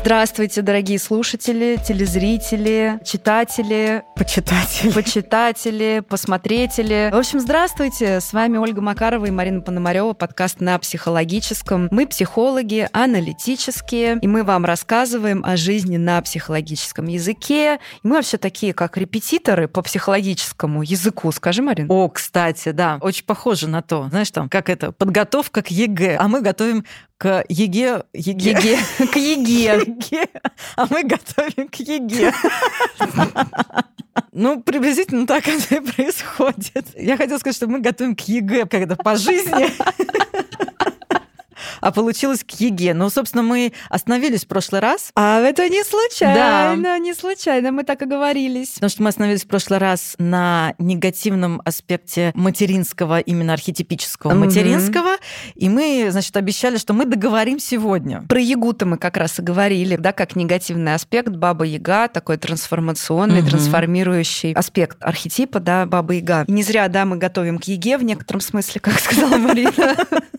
Здравствуйте, дорогие слушатели, телезрители, читатели, почитатели, посмотретели. В общем, здравствуйте. С вами Ольга Макарова и Марина Пономарёва. Подкаст «На психологическом». Мы психологи, аналитические, и мы вам рассказываем о жизни на психологическом языке. И мы вообще такие, как репетиторы по психологическому языку. Скажи, Марин. О, кстати, да, очень похоже на то. Знаешь, там, как это, подготовка к ЕГЭ. А мы готовим к ЕГЭ. К ЕГЭ. А мы готовим к ЕГЭ. Ну, приблизительно так это и происходит. Я хотела сказать, что мы готовим к ЕГЭ когда по жизни. А получилось к ЕГЭ. Ну, собственно, мы остановились в прошлый раз. А это не случайно, да. Не случайно, мы так и говорились. Потому что мы остановились в прошлый раз на негативном аспекте материнского, именно архетипического материнского. И мы, значит, обещали, что мы договорим сегодня. Про Ягу-то мы как раз и говорили, да, как негативный аспект Баба-Яга, такой трансформационный, трансформирующий аспект архетипа, да, Баба-Яга. И не зря, да, мы готовим к ЕГЭ в некотором смысле, как сказала Марина.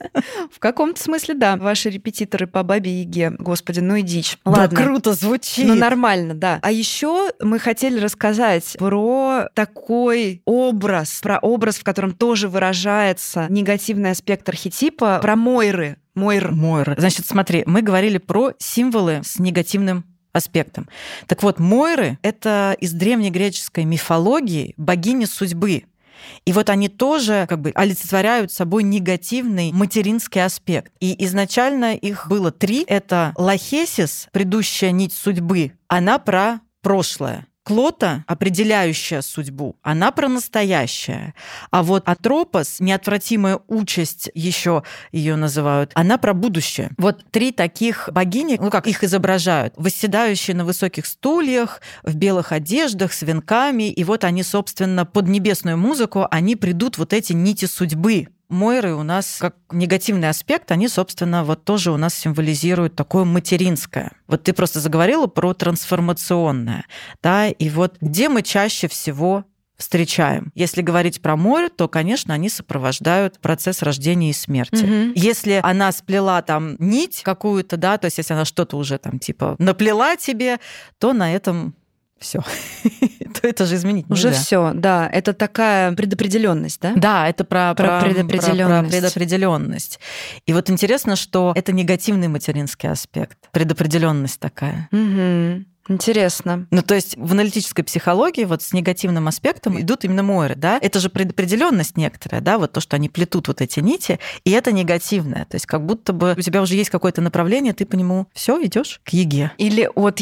В каком-то смысле, да, ваши репетиторы по Бабе-Яге. Господи, ну и дичь. Ладно. Да, круто звучит. Ну, нормально, да. А еще мы хотели рассказать про такой образ, в котором тоже выражается негативный аспект архетипа, про Мойры. Мойры. Значит, смотри, мы говорили про символы с негативным аспектом. Так вот, Мойры — это из древнегреческой мифологии богини судьбы. И вот они тоже как бы олицетворяют собой негативный материнский аспект. И изначально их было 3. Это Лахесис, предыдущая нить судьбы, она про прошлое. Клота, определяющая судьбу, она про настоящее. А вот Атропос, неотвратимая участь, еще ее называют, она про будущее. Вот 3 таких богини, ну как их изображают, восседающие на высоких стульях, в белых одеждах, с венками, и вот они, собственно, под небесную музыку, они придут вот эти нити судьбы. Мойры у нас, как негативный аспект, они, собственно, вот тоже у нас символизируют такое материнское. Вот ты просто заговорила про трансформационное, да, и вот где мы чаще всего встречаем. Если говорить про Мойры, то, конечно, они сопровождают процесс рождения и смерти. Угу. Если она сплела там нить какую-то, да, то есть если она что-то уже там типа наплела тебе, то на этом все. То это же изменить нельзя. Уже все, да. Это такая предопределенность, да? Да, это про предопределенность. Предопределенность. И вот интересно, что это негативный материнский аспект. Предопределенность такая. Угу. Интересно. Ну, то есть в аналитической психологии вот с негативным аспектом идут именно Мойры, да? Это же предопределенность некоторая, да, вот то, что они плетут вот эти нити, и это негативное. То есть как будто бы у тебя уже есть какое-то направление, ты по нему все идешь к ЕГЭ. Или от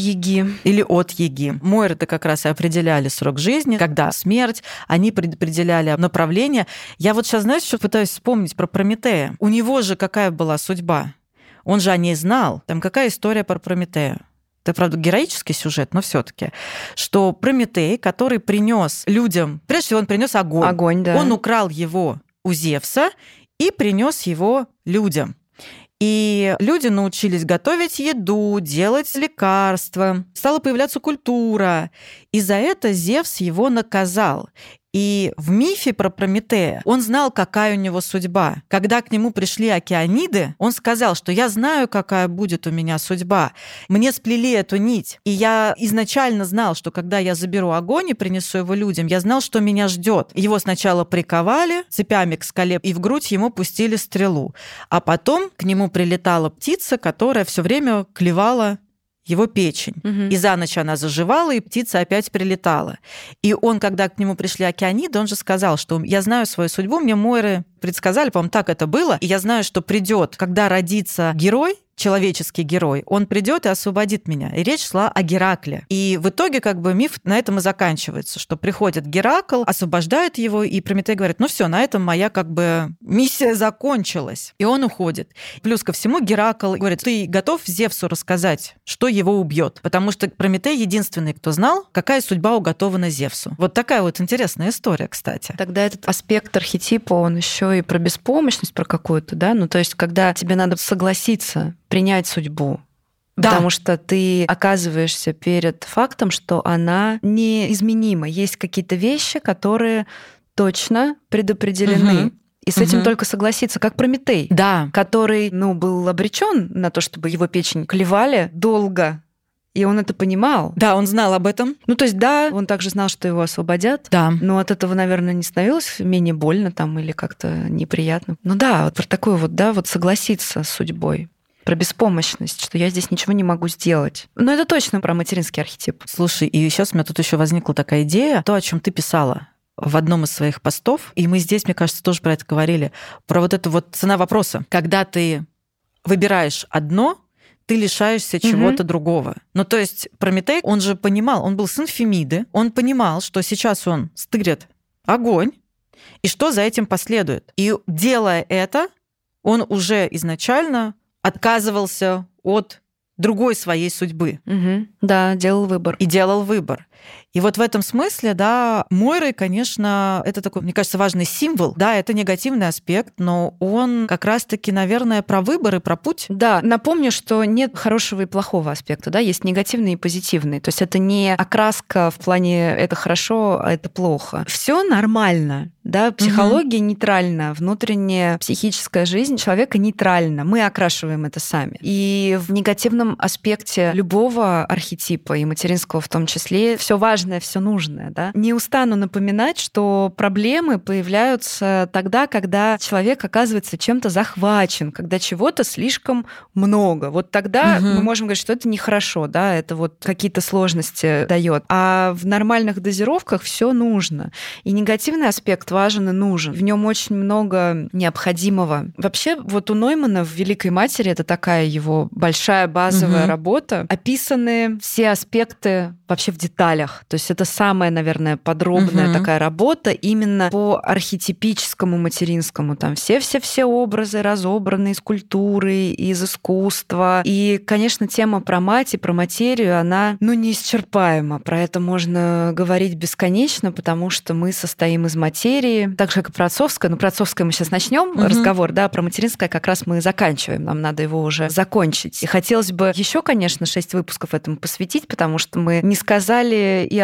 ЕГЭ. Мойры-то как раз и определяли срок жизни, когда смерть, они предопределяли направление. Я вот сейчас, знаешь, что пытаюсь вспомнить про Прометея. У него же какая была судьба? Он же о ней знал. Там какая история про Прометея? Это, правда, героический сюжет, но все-таки, что Прометей, который принес людям, прежде всего, он принес огонь. Огонь, да. Он украл его у Зевса и принес его людям. И люди научились готовить еду, делать лекарства. Стала появляться культура. И за это Зевс его наказал. И в мифе про Прометея он знал, какая у него судьба. Когда к нему пришли океаниды, он сказал, что я знаю, какая будет у меня судьба. Мне сплели эту нить. И я изначально знал, что когда я заберу огонь и принесу его людям, я знал, что меня ждет. Его сначала приковали цепями к скале и в грудь ему пустили стрелу. А потом к нему прилетала птица, которая все время клевала его печень. Угу. И за ночь она заживала, и птица опять прилетала. И он, когда к нему пришли океаниды, он же сказал, что я знаю свою судьбу, мне Мойры предсказали, по-моему, так это было, и я знаю, что придет, когда родится герой, человеческий герой, он придет и освободит меня. И речь шла о Геракле. И в итоге как бы миф на этом и заканчивается, что приходит Геракл, освобождает его, и Прометей говорит, ну все, на этом моя как бы миссия закончилась. И он уходит. Плюс ко всему Геракл говорит, ты готов Зевсу рассказать, что его убьет? Потому что Прометей единственный, кто знал, какая судьба уготована Зевсу. Вот такая вот интересная история, кстати. Тогда этот аспект архетипа, он еще и про беспомощность, про какую-то, да? Ну, то есть, когда тебе надо согласиться принять судьбу, да. Потому что ты оказываешься перед фактом, что она неизменима. Есть какие-то вещи, которые точно предопределены. Угу. И с этим только согласиться, как Прометей, да. который был обречен на то, чтобы его печень клевали долго. И он это понимал. Да, он знал об этом. Ну, то есть, да, он также знал, что его освободят. Да. Но от этого, наверное, не становилось менее больно там или как-то неприятно. Ну да, вот про такое вот, да, вот согласиться с судьбой. Про беспомощность, что я здесь ничего не могу сделать. Но это точно про материнский архетип. Слушай, и сейчас у меня тут еще возникла такая идея, то, о чем ты писала в одном из своих постов, и мы здесь, мне кажется, тоже про это говорили, про вот эту вот цена вопроса. Когда ты выбираешь одно, ты лишаешься чего-то другого. Ну, то есть Прометей, он же понимал, он был сын Фемиды, он понимал, что сейчас он стырит огонь, и что за этим последует. И делая это, он уже изначально отказывался от другой своей судьбы. Да, делал выбор. И делал выбор. И вот в этом смысле, да, Мойры, конечно, это такой, мне кажется, важный символ. Да, это негативный аспект, но он как раз-таки, наверное, про выбор и про путь. Да, напомню, что нет хорошего и плохого аспекта, да, есть негативный и позитивный. То есть это не окраска в плане «это хорошо, а это плохо». Все нормально, да, психология нейтральна, внутренняя психическая жизнь человека нейтральна. Мы окрашиваем это сами. И в негативном аспекте любого архетипа, и материнского в том числе, все важное, все нужное, да. Не устану напоминать, что проблемы появляются тогда, когда человек оказывается чем-то захвачен, когда чего-то слишком много. Вот тогда мы можем говорить, что это нехорошо, да, это вот какие-то сложности дает. А в нормальных дозировках все нужно. И негативный аспект важен и нужен. В нем очень много необходимого. Вообще, вот у Ноймана в «Великой матери» это такая его большая базовая работа. Описаны все аспекты вообще в деталях. То есть это самая, наверное, подробная такая работа именно по архетипическому материнскому. Там все образы разобраны из культуры, из искусства. И, конечно, тема про мать и про материю, она, неисчерпаема. Про это можно говорить бесконечно, потому что мы состоим из материи, так же, как и про отцовское. Про отцовское мы сейчас начнем разговор, да, про материнское как раз мы заканчиваем. Нам надо его уже закончить. И хотелось бы еще, конечно, 6 выпусков этому посвятить, потому что мы не сказали и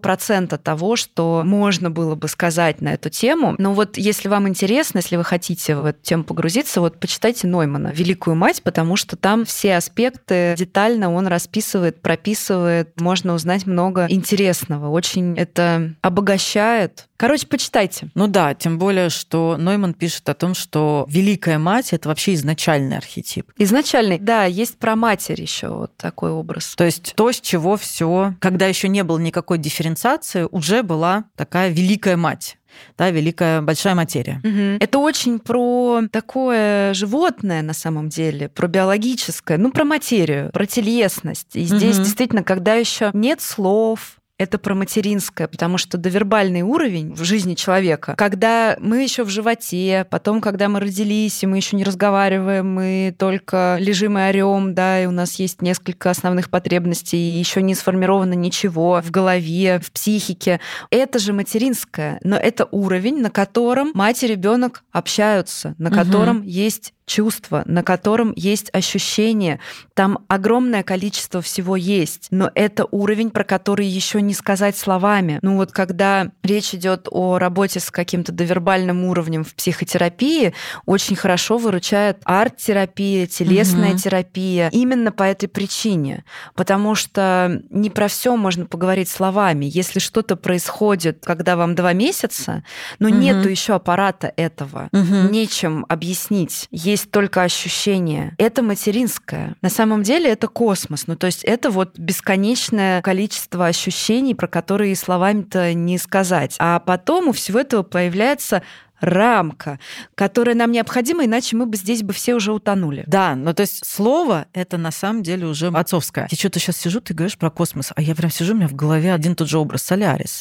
1% того, что можно было бы сказать на эту тему. Но вот если вам интересно, если вы хотите в эту тему погрузиться, вот почитайте Ноймана «Великую мать», потому что там все аспекты детально он расписывает, прописывает. Можно узнать много интересного. Очень это обогащает. Короче, почитайте. Ну да, тем более, что Нойман пишет о том, что Великая мать — это вообще изначальный архетип. Изначальный, да, есть про матерь еще вот такой образ. То есть то, с чего все, когда еще не было никакой дифференциации, уже была такая Великая мать. Да, великая, большая материя. Это очень про такое животное на самом деле, про биологическое, про материю, про телесность. И здесь действительно, когда еще нет слов, это про материнское, потому что довербальный уровень в жизни человека, когда мы еще в животе, потом, когда мы родились, и мы еще не разговариваем, мы только лежим и орем, да, и у нас есть несколько основных потребностей, и еще не сформировано ничего в голове, в психике. Это же материнское, но это уровень, на котором мать и ребенок общаются, на котором есть чувство, на котором есть ощущение. Там огромное количество всего есть, но это уровень, про который еще не сказать словами. Вот когда речь идет о работе с каким-то довербальным уровнем в психотерапии, очень хорошо выручает арт-терапия, телесная терапия. Именно по этой причине. Потому что не про все можно поговорить словами. Если что-то происходит, когда вам 2 месяца, но нету еще аппарата этого, нечем объяснить. Есть только ощущение. Это материнское. На самом деле это космос. То есть это вот бесконечное количество ощущений, про которые словами-то не сказать. А потом у всего этого появляется рамка, которая нам необходима, иначе мы бы здесь все уже утонули. Да, то есть слово — это на самом деле уже отцовское. Я что-то сейчас сижу, ты говоришь про космос, а я прям сижу, у меня в голове один и тот же образ — Солярис.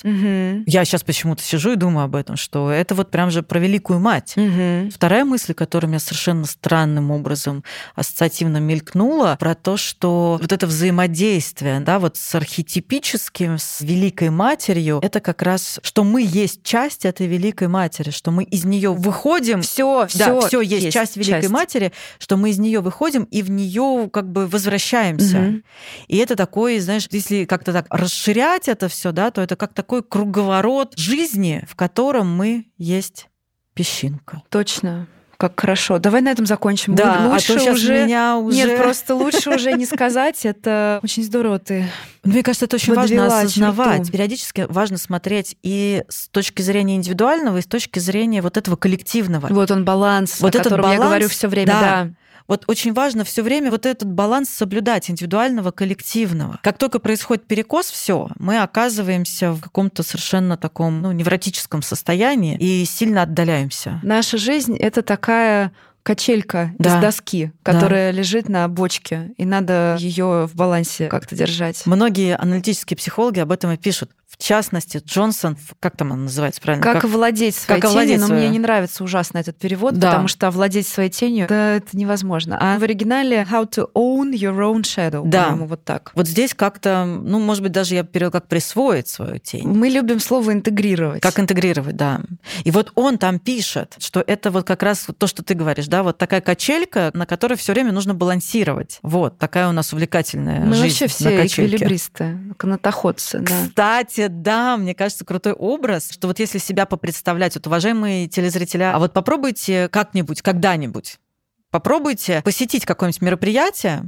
Я сейчас почему-то сижу и думаю об этом, что это вот прям же про Великую мать. Вторая мысль, которая у меня совершенно странным образом ассоциативно мелькнула, про то, что вот это взаимодействие, да, вот с архетипическим, с Великой матерью, это как раз, что мы есть часть этой Великой матери, что мы из нее выходим. Все есть часть Великой матери, что мы из нее выходим и в нее как бы возвращаемся. И это такой, знаешь, если как-то так расширять это все, да, то это как такой круговорот жизни, в котором мы есть песчинка. Точно. Как хорошо. Давай на этом закончим. Да, лучше а то сейчас уже... меня уже... Нет, просто лучше уже не сказать. Это очень здорово ты. Мне кажется, это очень важно подвела осознавать. черту. Периодически важно смотреть и с точки зрения индивидуального, и с точки зрения вот этого коллективного. Вот он баланс, Вот о этот котором я баланс, говорю все время. да. Да. Вот очень важно все время вот этот баланс соблюдать, индивидуального, коллективного. Как только происходит перекос, все, мы оказываемся в каком-то совершенно таком невротическом состоянии и сильно отдаляемся. Наша жизнь — это такая качелька Да. из доски, которая лежит на бочке, и надо ее в балансе как-то держать. Многие аналитические психологи об этом и пишут. В частности, Джонсон, как там он называется правильно? Как овладеть своей как тенью, овладеть но своей. мне не нравится ужасно этот перевод, Да. потому что овладеть своей тенью, да, это невозможно. А в оригинале How to own your own shadow, Да. по-моему, вот так. Вот здесь как-то, может быть, даже я перевела как присвоить свою тень. Мы любим слово интегрировать. Как интегрировать, да. И вот он там пишет, что это вот как раз то, что ты говоришь, да, вот такая качелька, на которой все время нужно балансировать. Вот такая у нас увлекательная Мы жизнь вообще на все качельке. эквилибристы, канатоходцы. Да. Кстати, да, мне кажется, крутой образ, что вот если себя попредставлять, вот, уважаемые телезрители, а вот попробуйте как-нибудь, когда-нибудь, попробуйте посетить какое-нибудь мероприятие,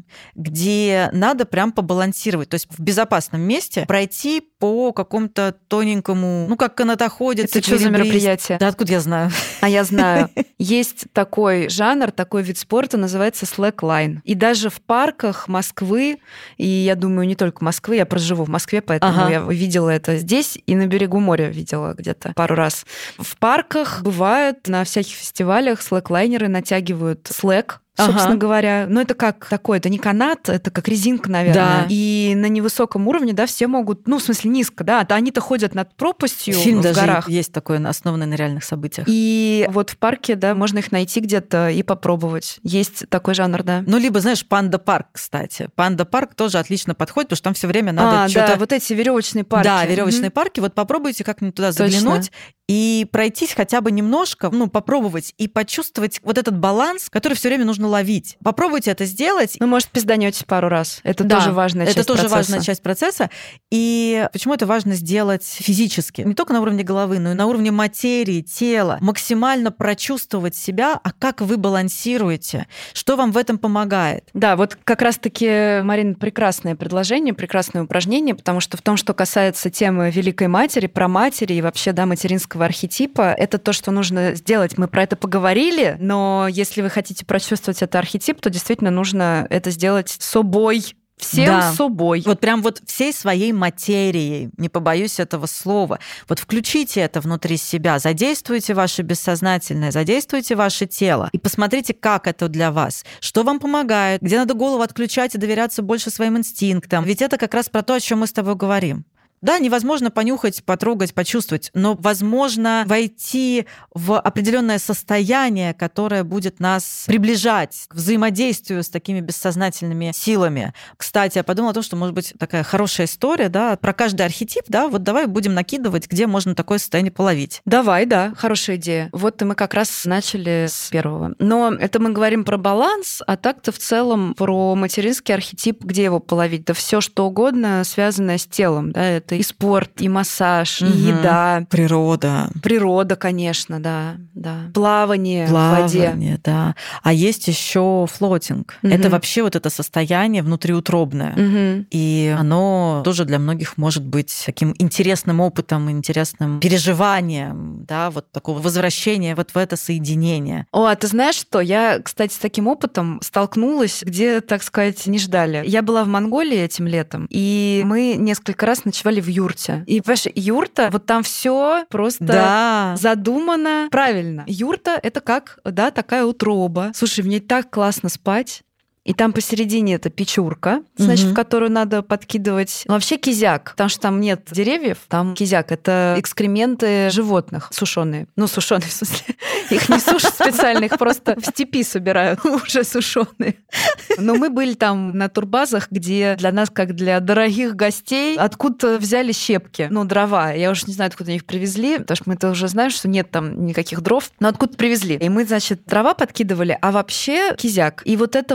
где надо прям побалансировать, то есть в безопасном месте пройти по какому-то тоненькому, как канатоходец. Это что за мероприятие? Да откуда я знаю? А я знаю. Есть такой жанр, такой вид спорта, называется slackline. И даже в парках Москвы, и я думаю, не только Москвы, я просто живу в Москве, поэтому я видела это здесь и на берегу моря видела где-то пару раз. В парках бывают на всяких фестивалях слэклайнеры натягивают слэк, собственно говоря. Но это как такое, это не канат, это как резинка, наверное. Да. И на невысоком уровне, да, все могут, в смысле низко, да, а они-то ходят над пропастью Фильм в даже горах. есть такой, основанный на реальных событиях. И вот в парке, да, можно их найти где-то и попробовать. Есть такой жанр, да. Либо, знаешь, панда-парк, кстати. Панда-парк тоже отлично подходит, потому что там все время надо что-то... Да, вот эти веревочные парки. Да, веревочные парки. Вот попробуйте как-нибудь туда заглянуть и пройтись хотя бы немножко, попробовать и почувствовать вот этот баланс, который все время нужно ловить. Попробуйте это сделать. Может, пизданётесь пару раз. Это тоже важная часть процесса. Это тоже важная часть процесса. И почему это важно сделать физически? Не только на уровне головы, но и на уровне материи, тела. Максимально прочувствовать себя, а как вы балансируете, что вам в этом помогает. Да, вот как раз-таки, Марина, прекрасное предложение, прекрасное упражнение, потому что в том, что касается темы Великой Матери, праматери и вообще, да, материнского архетипа, это то, что нужно сделать. Мы про это поговорили, но если вы хотите прочувствовать этот архетип, то действительно нужно это сделать с собой. Всем собой. Вот прям вот всей своей материей, не побоюсь этого слова. Вот включите это внутри себя, задействуйте ваше бессознательное, задействуйте ваше тело и посмотрите, как это для вас, что вам помогает, где надо голову отключать и доверяться больше своим инстинктам. Ведь это как раз про то, о чем мы с тобой говорим. Да, невозможно понюхать, потрогать, почувствовать, но возможно войти в определенное состояние, которое будет нас приближать к взаимодействию с такими бессознательными силами. Кстати, я подумала о том, что, может быть, такая хорошая история, да, про каждый архетип, да, вот давай будем накидывать, где можно такое состояние половить. Давай, да, хорошая идея. Вот мы как раз начали с первого. Но это мы говорим про баланс, а так-то в целом про материнский архетип, где его половить? Да все что угодно, связанное с телом, да, это и спорт, и массаж, и еда. Природа. Природа, конечно, да. Плавание в воде. Да. А есть еще флотинг. Это вообще вот это состояние внутриутробное. И оно тоже для многих может быть таким интересным опытом, интересным переживанием, да, вот такого возвращения вот в это соединение. А ты знаешь что? Я, кстати, с таким опытом столкнулась, где, так сказать, не ждали. Я была в Монголии этим летом, и мы несколько раз ночевали в юрте. И, понимаешь, юрта, вот там все просто задумано правильно. Юрта — это как, да, такая утроба. Слушай, в ней так классно спать. И там посередине это печурка, значит, в которую надо подкидывать. Вообще кизяк, потому что там нет деревьев, там кизяк. Это экскременты животных сушеные. Сушеные в смысле. Их не сушат специально, их просто в степи собирают уже сушеные. Но мы были там на турбазах, где для нас, как для дорогих гостей, откуда взяли щепки, дрова. Я уже не знаю, откуда они их привезли, потому что мы-то уже знаем, что нет там никаких дров, но откуда привезли. И мы, значит, дрова подкидывали, а вообще кизяк. И вот это вот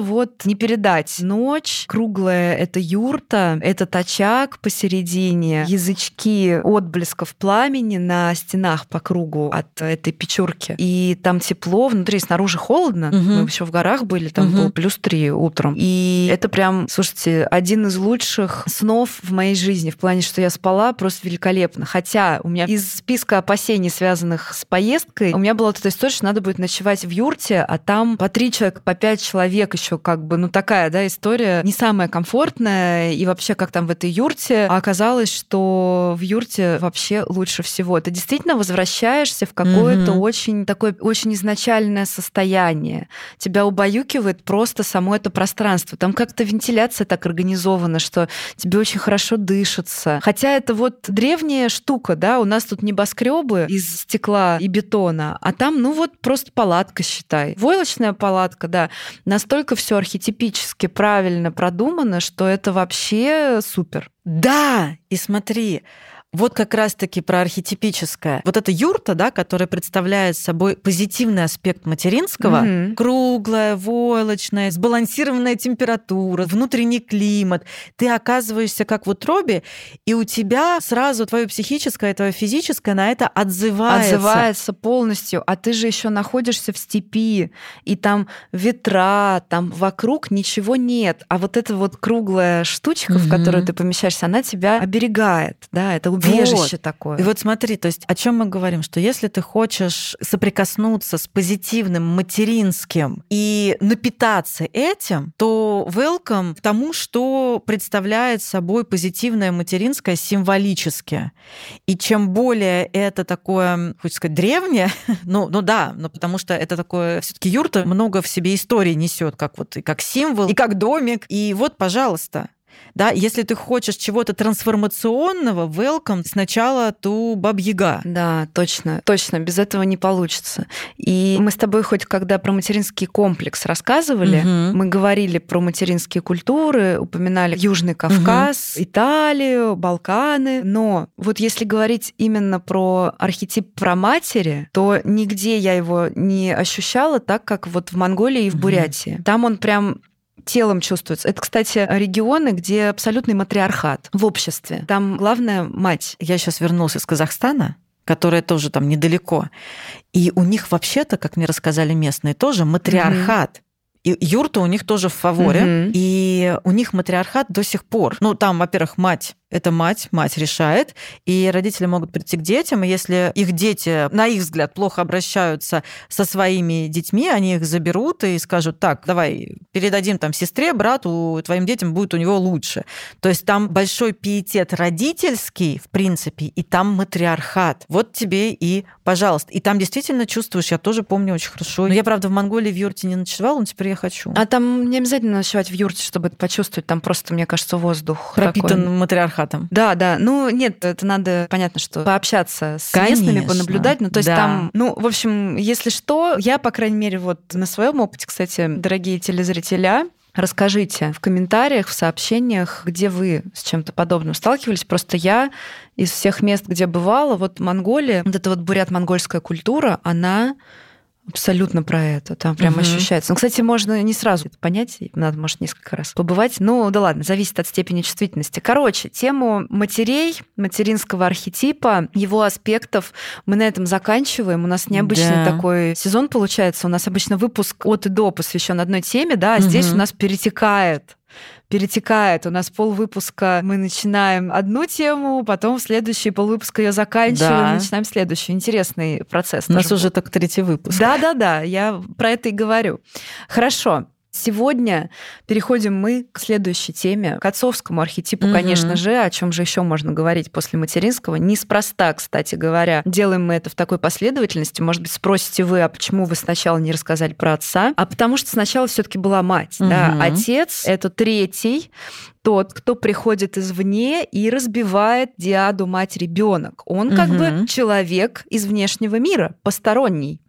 не передать. Ночь круглая — это юрта, этот очаг посередине, язычки отблесков пламени на стенах по кругу от этой печурки. И там тепло, внутри, снаружи холодно. Мы еще в горах были, там было +3 утром. И это прям, слушайте, один из лучших снов в моей жизни, в плане, что я спала просто великолепно. Хотя у меня из списка опасений, связанных с поездкой, у меня была вот эта история, что надо будет ночевать в юрте, а там по 3 человека, по 5 человек еще как бы, такая, да, история не самая комфортная, и вообще как там в этой юрте. А оказалось, что в юрте вообще лучше всего. Ты действительно возвращаешься в какое-то очень такое, очень изначальное состояние. Тебя убаюкивает просто само это пространство. Там как-то вентиляция так организована, что тебе очень хорошо дышится. Хотя это вот древняя штука, да, у нас тут небоскребы из стекла и бетона, а там, просто палатка, считай. Войлочная палатка, да. Настолько все архетипически правильно продумано, что это вообще супер. Да, и смотри, вот как раз-таки про архетипическое. Вот эта юрта, да, которая представляет собой позитивный аспект материнского, круглая, войлочная, сбалансированная температура, внутренний климат. Ты оказываешься как в утробе, и у тебя сразу твое психическое, твое физическое на это отзывается. Отзывается полностью. А ты же еще находишься в степи, и там ветра, там вокруг ничего нет. А вот эта вот круглая штучка, в которую ты помещаешься, она тебя оберегает. Да, это убежище такое. И вот смотри, то есть о чем мы говорим, что если ты хочешь соприкоснуться с позитивным материнским и напитаться этим, то welcome к тому, что представляет собой позитивное материнское символически. И чем более это такое, хочется сказать, древнее, потому что это такое, все-таки юрта много в себе истории несет, как вот и как символ, и как домик. И вот, пожалуйста. Да, если ты хочешь чего-то трансформационного, welcome сначала ту Баба-Яга. Да, точно, без этого не получится. И мы с тобой хоть когда про материнский комплекс рассказывали, мы говорили про материнские культуры, упоминали Южный Кавказ, Италию, Балканы, но вот если говорить именно про архетип про матери, то нигде я его не ощущала так, как вот в Монголии и в Бурятии. Там он прям телом чувствуется. Это, кстати, регионы, где абсолютный матриархат в обществе. Там главная мать. Я сейчас вернулась из Казахстана, которая тоже там недалеко. И у них вообще-то, как мне рассказали местные, тоже матриархат. И юрта у них тоже в фаворе. И у них матриархат до сих пор. Там, во-первых, мать. Это мать решает, и родители могут прийти к детям, и если их дети, на их взгляд, плохо обращаются со своими детьми, они их заберут и скажут: так, давай передадим там сестре, брату, твоим детям будет у него лучше. То есть там большой пиетет родительский, в принципе, и там матриархат. Вот тебе и пожалуйста. И там действительно чувствуешь, я тоже помню очень хорошо. Но я, правда, в Монголии в юрте не ночевала, но теперь я хочу. А там не обязательно ночевать в юрте, чтобы это почувствовать, там просто, мне кажется, воздух пропитан такой. Матриархатом. Да. Нет, это надо, понятно, что пообщаться с местными, понаблюдать. То есть там, в общем, если что, я, по крайней мере, вот на своем опыте, кстати, дорогие телезрителя, расскажите в комментариях, в сообщениях, где вы с чем-то подобным сталкивались. Просто я из всех мест, где бывала, вот Монголия, вот эта вот бурят-монгольская культура, она абсолютно про это. Там прям ощущается. Кстати, можно не сразу это понять, надо, может, несколько раз побывать. Да ладно, зависит от степени чувствительности. Короче, тему матерей, материнского архетипа, его аспектов мы на этом заканчиваем. У нас необычный такой сезон получается. У нас обычно выпуск от и до посвящен одной теме, да, а здесь у нас перетекает. У нас полвыпуска мы начинаем одну тему, потом в следующий полвыпуска ее заканчиваем, начинаем следующий. Интересный процесс. У нас уже так 3-й выпуск. Да, я про это и говорю. Хорошо. Сегодня переходим мы к следующей теме, к отцовскому архетипу, конечно же, о чем же еще можно говорить после материнского. Неспроста, кстати говоря, делаем мы это в такой последовательности. Может быть, спросите вы, а почему вы сначала не рассказали про отца? А потому что сначала все-таки была мать. Да? Отец — это третий, тот, кто приходит извне и разбивает диаду мать-ребенок. Он как бы человек из внешнего мира, посторонний.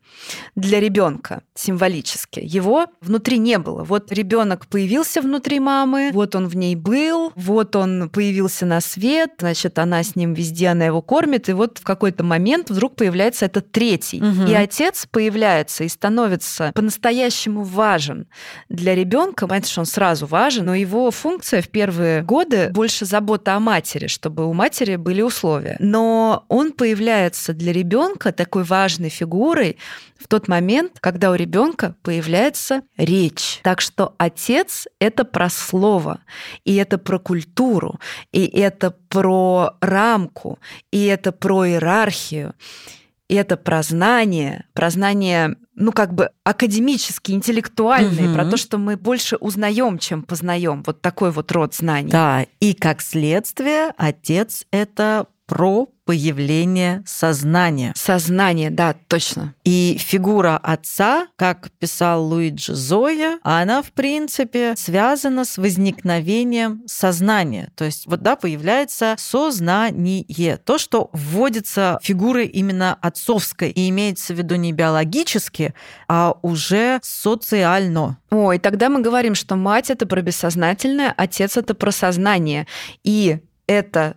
для ребенка символически. Его внутри не было. Вот ребенок появился внутри мамы, вот он в ней был, вот он появился на свет, значит, она с ним везде, она его кормит, и вот в какой-то момент вдруг появляется этот третий. И отец появляется и становится по-настоящему важен для ребенка. Понятно, что он сразу важен, но его функция в первые годы больше забота о матери, чтобы у матери были условия. Но он появляется для ребенка такой важной фигурой в тот момент, когда у ребенка появляется речь. Так что отец — это про слово, и это про культуру, и это про рамку, и это про иерархию, и это про знание, ну, как бы академически, интеллектуальные, про то, что мы больше узнаем, чем познаем. Вот такой вот род знаний. Да, и как следствие, отец — это про появление сознания. Сознание, да, точно. И фигура отца, как писал Луиджи Зоя, она, в принципе, связана с возникновением сознания. То есть вот, да, появляется сознание. То, что вводится фигурой именно отцовской, и имеется в виду не биологически, а уже социально. Ой, тогда мы говорим, что мать — это про бессознательное, отец — это про сознание. И это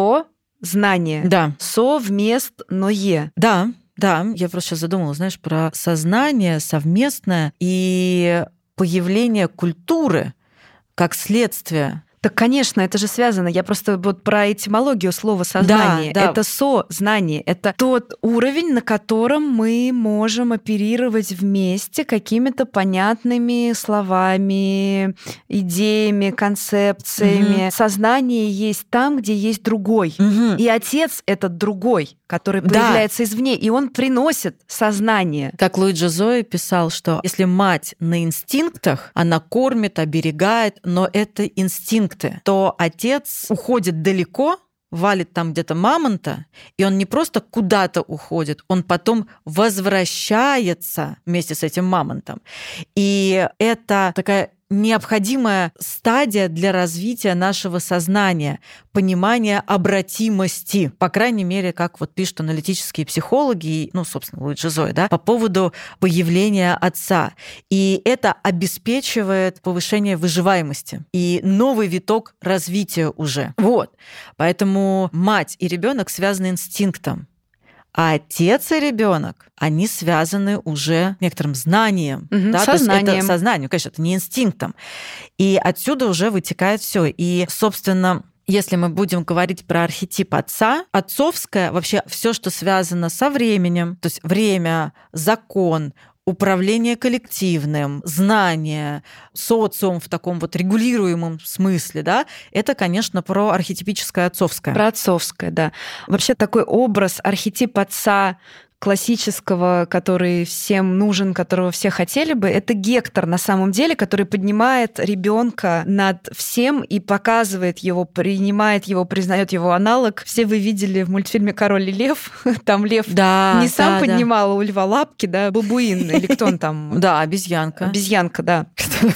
знание. Да. Совместное. Да, я просто сейчас задумалась, знаешь, про сознание совместное и появление культуры как следствие. Так, конечно, это же связано. Я просто вот про этимологию слова «сознание». Да. Это сознание. Это тот уровень, на котором мы можем оперировать вместе какими-то понятными словами, идеями, концепциями. Сознание есть там, где есть другой. И отец — этот другой, который появляется извне, и он приносит сознание. Как Луиджи Зоя писал, что если мать на инстинктах, она кормит, оберегает, но это инстинкты, то отец уходит далеко, валит там где-то мамонта, и он не просто куда-то уходит, он потом возвращается вместе с этим мамонтом. И это такая необходимая стадия для развития нашего сознания, понимания обратимости. По крайней мере, как вот пишут аналитические психологи, ну, собственно, Луиджи Зоя, да, по поводу появления отца. И это обеспечивает повышение выживаемости и новый виток развития уже. Вот. Поэтому мать и ребенок связаны инстинктом. А отец и ребенок, они связаны уже некоторым знанием. Да? Сознанием. То есть это сознанием, конечно, это не инстинктом. И отсюда уже вытекает все. И, собственно, если мы будем говорить про архетип отца, отцовское, вообще все, что связано со временем, то есть время, закон, управление коллективным, знание, социум в таком вот регулируемом смысле, да, это, конечно, про архетипическое отцовское. Про отцовское, да. Вообще такой образ, архетип отца классического, который всем нужен, которого все хотели бы, это Гектор на самом деле, который поднимает ребенка над всем и показывает его, принимает его, признает его аналог. Все вы видели в мультфильме «Король и лев», там лев не сам поднимал, а у льва лапки, да, бабуин, или кто он там? Да, обезьянка. Обезьянка, да.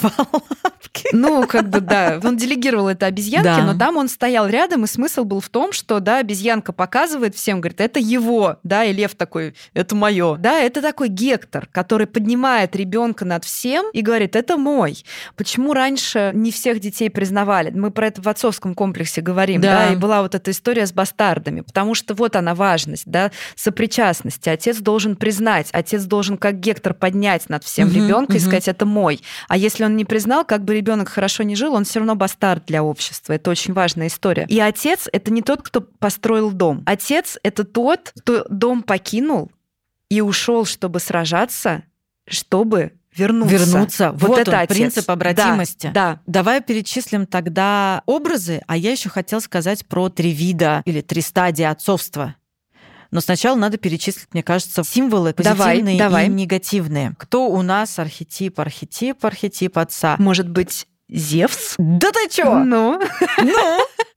Ну, как бы, да, он делегировал это обезьянке, но там он стоял рядом, и смысл был в том, что, да, обезьянка показывает всем, говорит, это его, да, и лев такой, это мое. Да, это такой Гектор, который поднимает ребенка над всем и говорит, это мой. Почему раньше не всех детей признавали? Мы про это в отцовском комплексе говорим, да, и была вот эта история с бастардами, потому что вот она важность, да, сопричастности. Отец должен признать, отец должен как Гектор поднять над всем ребенка и сказать, это мой. А если он не признал, как бы ребенок хорошо не жил, он все равно бастард для общества. Это очень важная история. И отец — это не тот, кто построил дом. Отец — это тот, кто дом покинул и ушел, чтобы сражаться, чтобы вернуться. Вот это он, отец. принцип обратимости. Да. Давай перечислим тогда образы, а я еще хотела сказать про 3 вида или 3 стадии отцовства. Но сначала надо перечислить, мне кажется, символы позитивные и негативные. Кто у нас архетип отца? Может быть, Зевс? Да ты чё? Ну?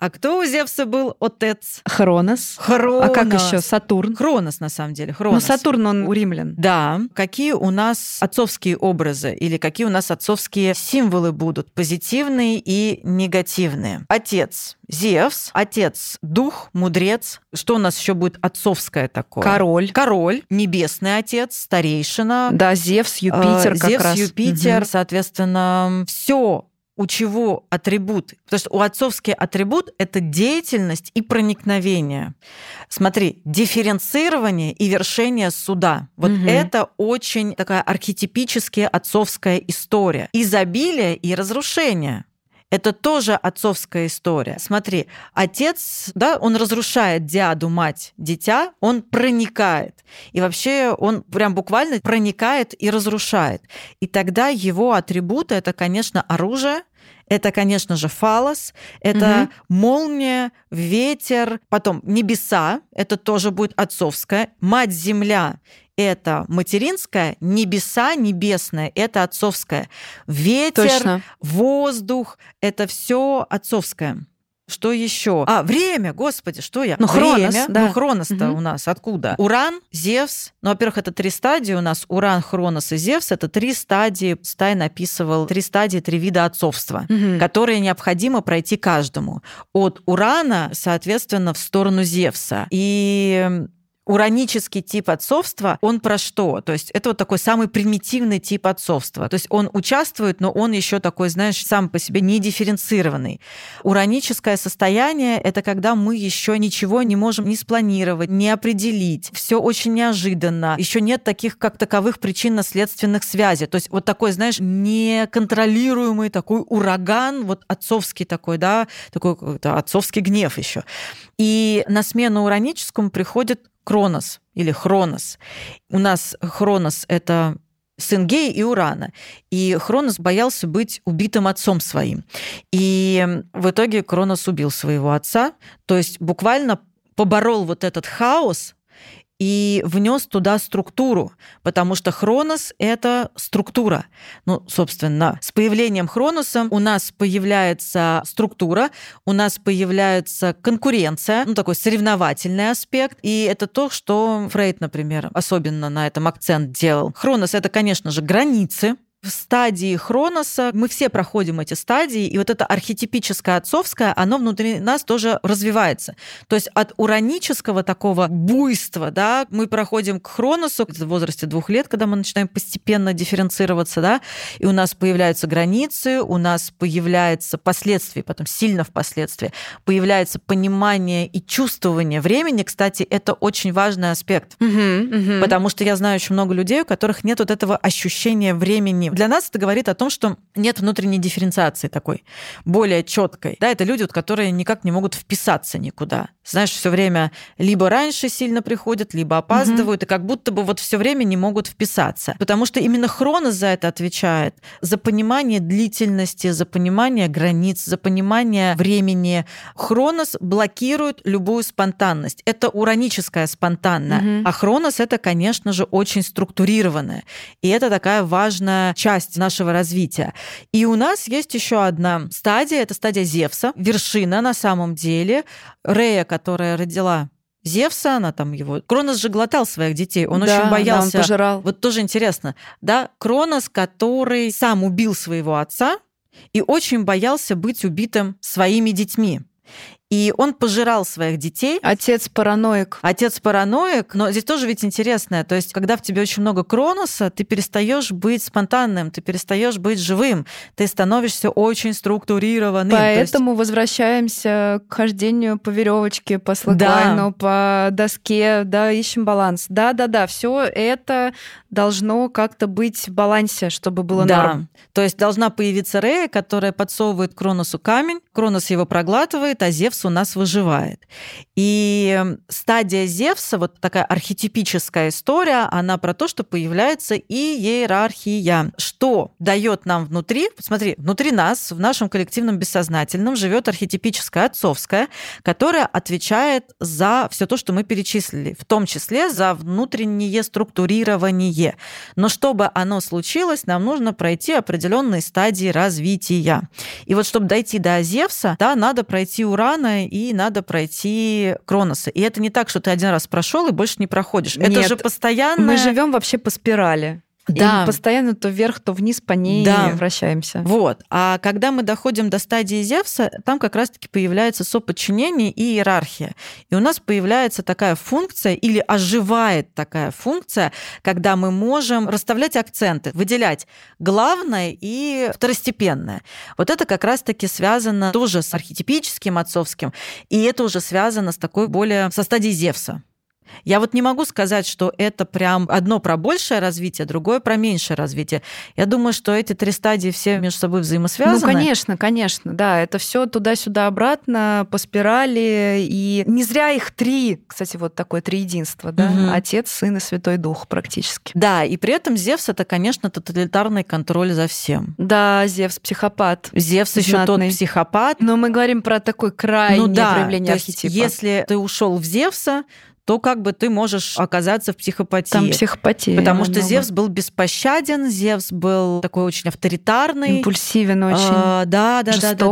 А кто у Зевса был отец? Хронос. Хронос. А как еще? Сатурн. Хронос, на самом деле. Но Сатурн, он у римлян. Да. Какие у нас отцовские образы или какие у нас отцовские символы будут? Позитивные и негативные. Отец — Зевс. Отец — дух, мудрец. Что у нас еще будет отцовское такое? Король. Король. Небесный отец, старейшина. Да, Зевс, Юпитер как Зевс, раз. Юпитер, соответственно, все, у чего атрибут, потому что у отцовский атрибут — это деятельность и проникновение. Смотри, дифференцирование и вершение суда. Вот это очень такая архетипическая отцовская история. Изобилие и разрушение. Это тоже отцовская история. Смотри, отец, да, он разрушает диаду, мать, дитя, он проникает. И вообще он прям буквально проникает и разрушает. И тогда его атрибуты — это, конечно, оружие, это, конечно же, фалос, это молния, ветер, потом небеса, это тоже будет отцовское, мать-земля — это материнское, небеса, небесное — это отцовское. Ветер, Точно. воздух — это все отцовское. Что еще? Время, господи, что я? Ну, Хронос, Время. да. Ну, Хронос-то у нас откуда? Уран, Зевс. Ну, во-первых, это 3 стадии у нас. Уран, Хронос и Зевс — это 3 стадии. Стайн описывал 3 стадии, 3 вида отцовства, которые необходимо пройти каждому. От Урана, соответственно, в сторону Зевса. И уранический тип отцовства, он про что? То есть это вот такой самый примитивный тип отцовства. То есть он участвует, но он еще такой, знаешь, сам по себе не дифференцированный. Ураническое состояние — это когда мы еще ничего не можем ни спланировать, не определить. Все очень неожиданно. Еще нет таких, как таковых, причинно-следственных связей. То есть вот такой, знаешь, неконтролируемый такой ураган, вот отцовский такой, да, такой отцовский гнев еще. И на смену ураническому приходит Кронос или Хронос. У нас Хронос — это сын Геи и Урана. И Хронос боялся быть убитым отцом своим. И в итоге Кронос убил своего отца, то есть буквально поборол вот этот хаос и внес туда структуру, потому что Хронос — это структура. Ну, собственно, с появлением Хроноса у нас появляется структура, у нас появляется конкуренция, ну, такой соревновательный аспект, и это то, что Фрейд, например, особенно на этом акцент делал. Хронос — это, конечно же, границы. В стадии Хроноса мы все проходим эти стадии, и вот это архетипическое отцовское, оно внутри нас тоже развивается. То есть от уранического такого буйства, да, мы проходим к Хроносу в возрасте 2 лет, когда мы начинаем постепенно дифференцироваться, да, и у нас появляются границы, у нас появляется впоследствии, потом сильно впоследствии, появляется понимание и чувствование времени. Кстати, это очень важный аспект, потому что я знаю очень много людей, у которых нет вот этого ощущения времени. Для нас это говорит о том, что нет внутренней дифференциации такой, более четкой. Да, это люди, которые никак не могут вписаться никуда. Знаешь, все время либо раньше сильно приходят, либо опаздывают, и как будто бы вот все время не могут вписаться. Потому что именно Хронос за это отвечает, за понимание длительности, за понимание границ, за понимание времени. Хронос блокирует любую спонтанность. Это ураническая спонтанная. А Хронос — это, конечно же, очень структурированное. И это такая важная часть нашего развития. И у нас есть еще одна стадия, это стадия Зевса, вершина на самом деле. Рея, которая родила Зевса, она там его... Кронос же глотал своих детей, он очень боялся... Да, он пожирал. Вот тоже интересно, да, Кронос, который сам убил своего отца и очень боялся быть убитым своими детьми. И он пожирал своих детей. Отец-параноик. Отец-параноик, но здесь тоже ведь интересное. То есть, когда в тебе очень много Кроноса, ты перестаешь быть спонтанным, ты перестаешь быть живым, ты становишься очень структурированным. Поэтому возвращаемся к хождению по веревочке, по слэклайну, по доске, да, ищем баланс. Да, все это должно как-то быть в балансе, чтобы было норм. То есть должна появиться Рея, которая подсовывает Кроносу камень, Кронос его проглатывает, а Зевс у нас выживает. И стадия Зевса, вот такая архетипическая история, она про то, что появляется и иерархия. Что дает нам внутри? Смотри, внутри нас, в нашем коллективном бессознательном, живет архетипическое отцовское, которое отвечает за все то, что мы перечислили, в том числе за внутреннее структурирование. Но чтобы оно случилось, нам нужно пройти определенные стадии развития. И вот чтобы дойти до Зевса, да, надо пройти Урана главное, и надо пройти Кроноса. И это не так, что ты один раз прошел и больше не проходишь. Нет, это же постоянно... Мы живем вообще по спирали. Да. И постоянно то вверх, то вниз по ней вращаемся. Вот. А когда мы доходим до стадии Зевса, там как раз-таки появляется соподчинение и иерархия. И у нас появляется такая функция, или оживает такая функция, когда мы можем расставлять акценты, выделять главное и второстепенное. Вот это как раз-таки связано тоже с архетипическим отцовским, и это уже связано с такой более со стадией Зевса. Я вот не могу сказать, что это прям одно про большее развитие, другое про меньшее развитие. Я думаю, что эти три стадии все между собой взаимосвязаны. Ну, конечно, да. Это все туда-сюда обратно по спирали. И не зря их три, кстати, вот такое триединство, да? Угу. Отец, Сын и Святой Дух практически. Да, и при этом Зевс — это, конечно, тоталитарный контроль за всем. Да, Зевс психопат. Зевс еще тот психопат. Но мы говорим про такое крайнее проявление архетипа. Если ты ушел в Зевса, то как бы ты можешь оказаться в психопатии. Там психопатия. Потому что Зевс был беспощаден, Зевс был такой очень авторитарный. Импульсивен очень. Да.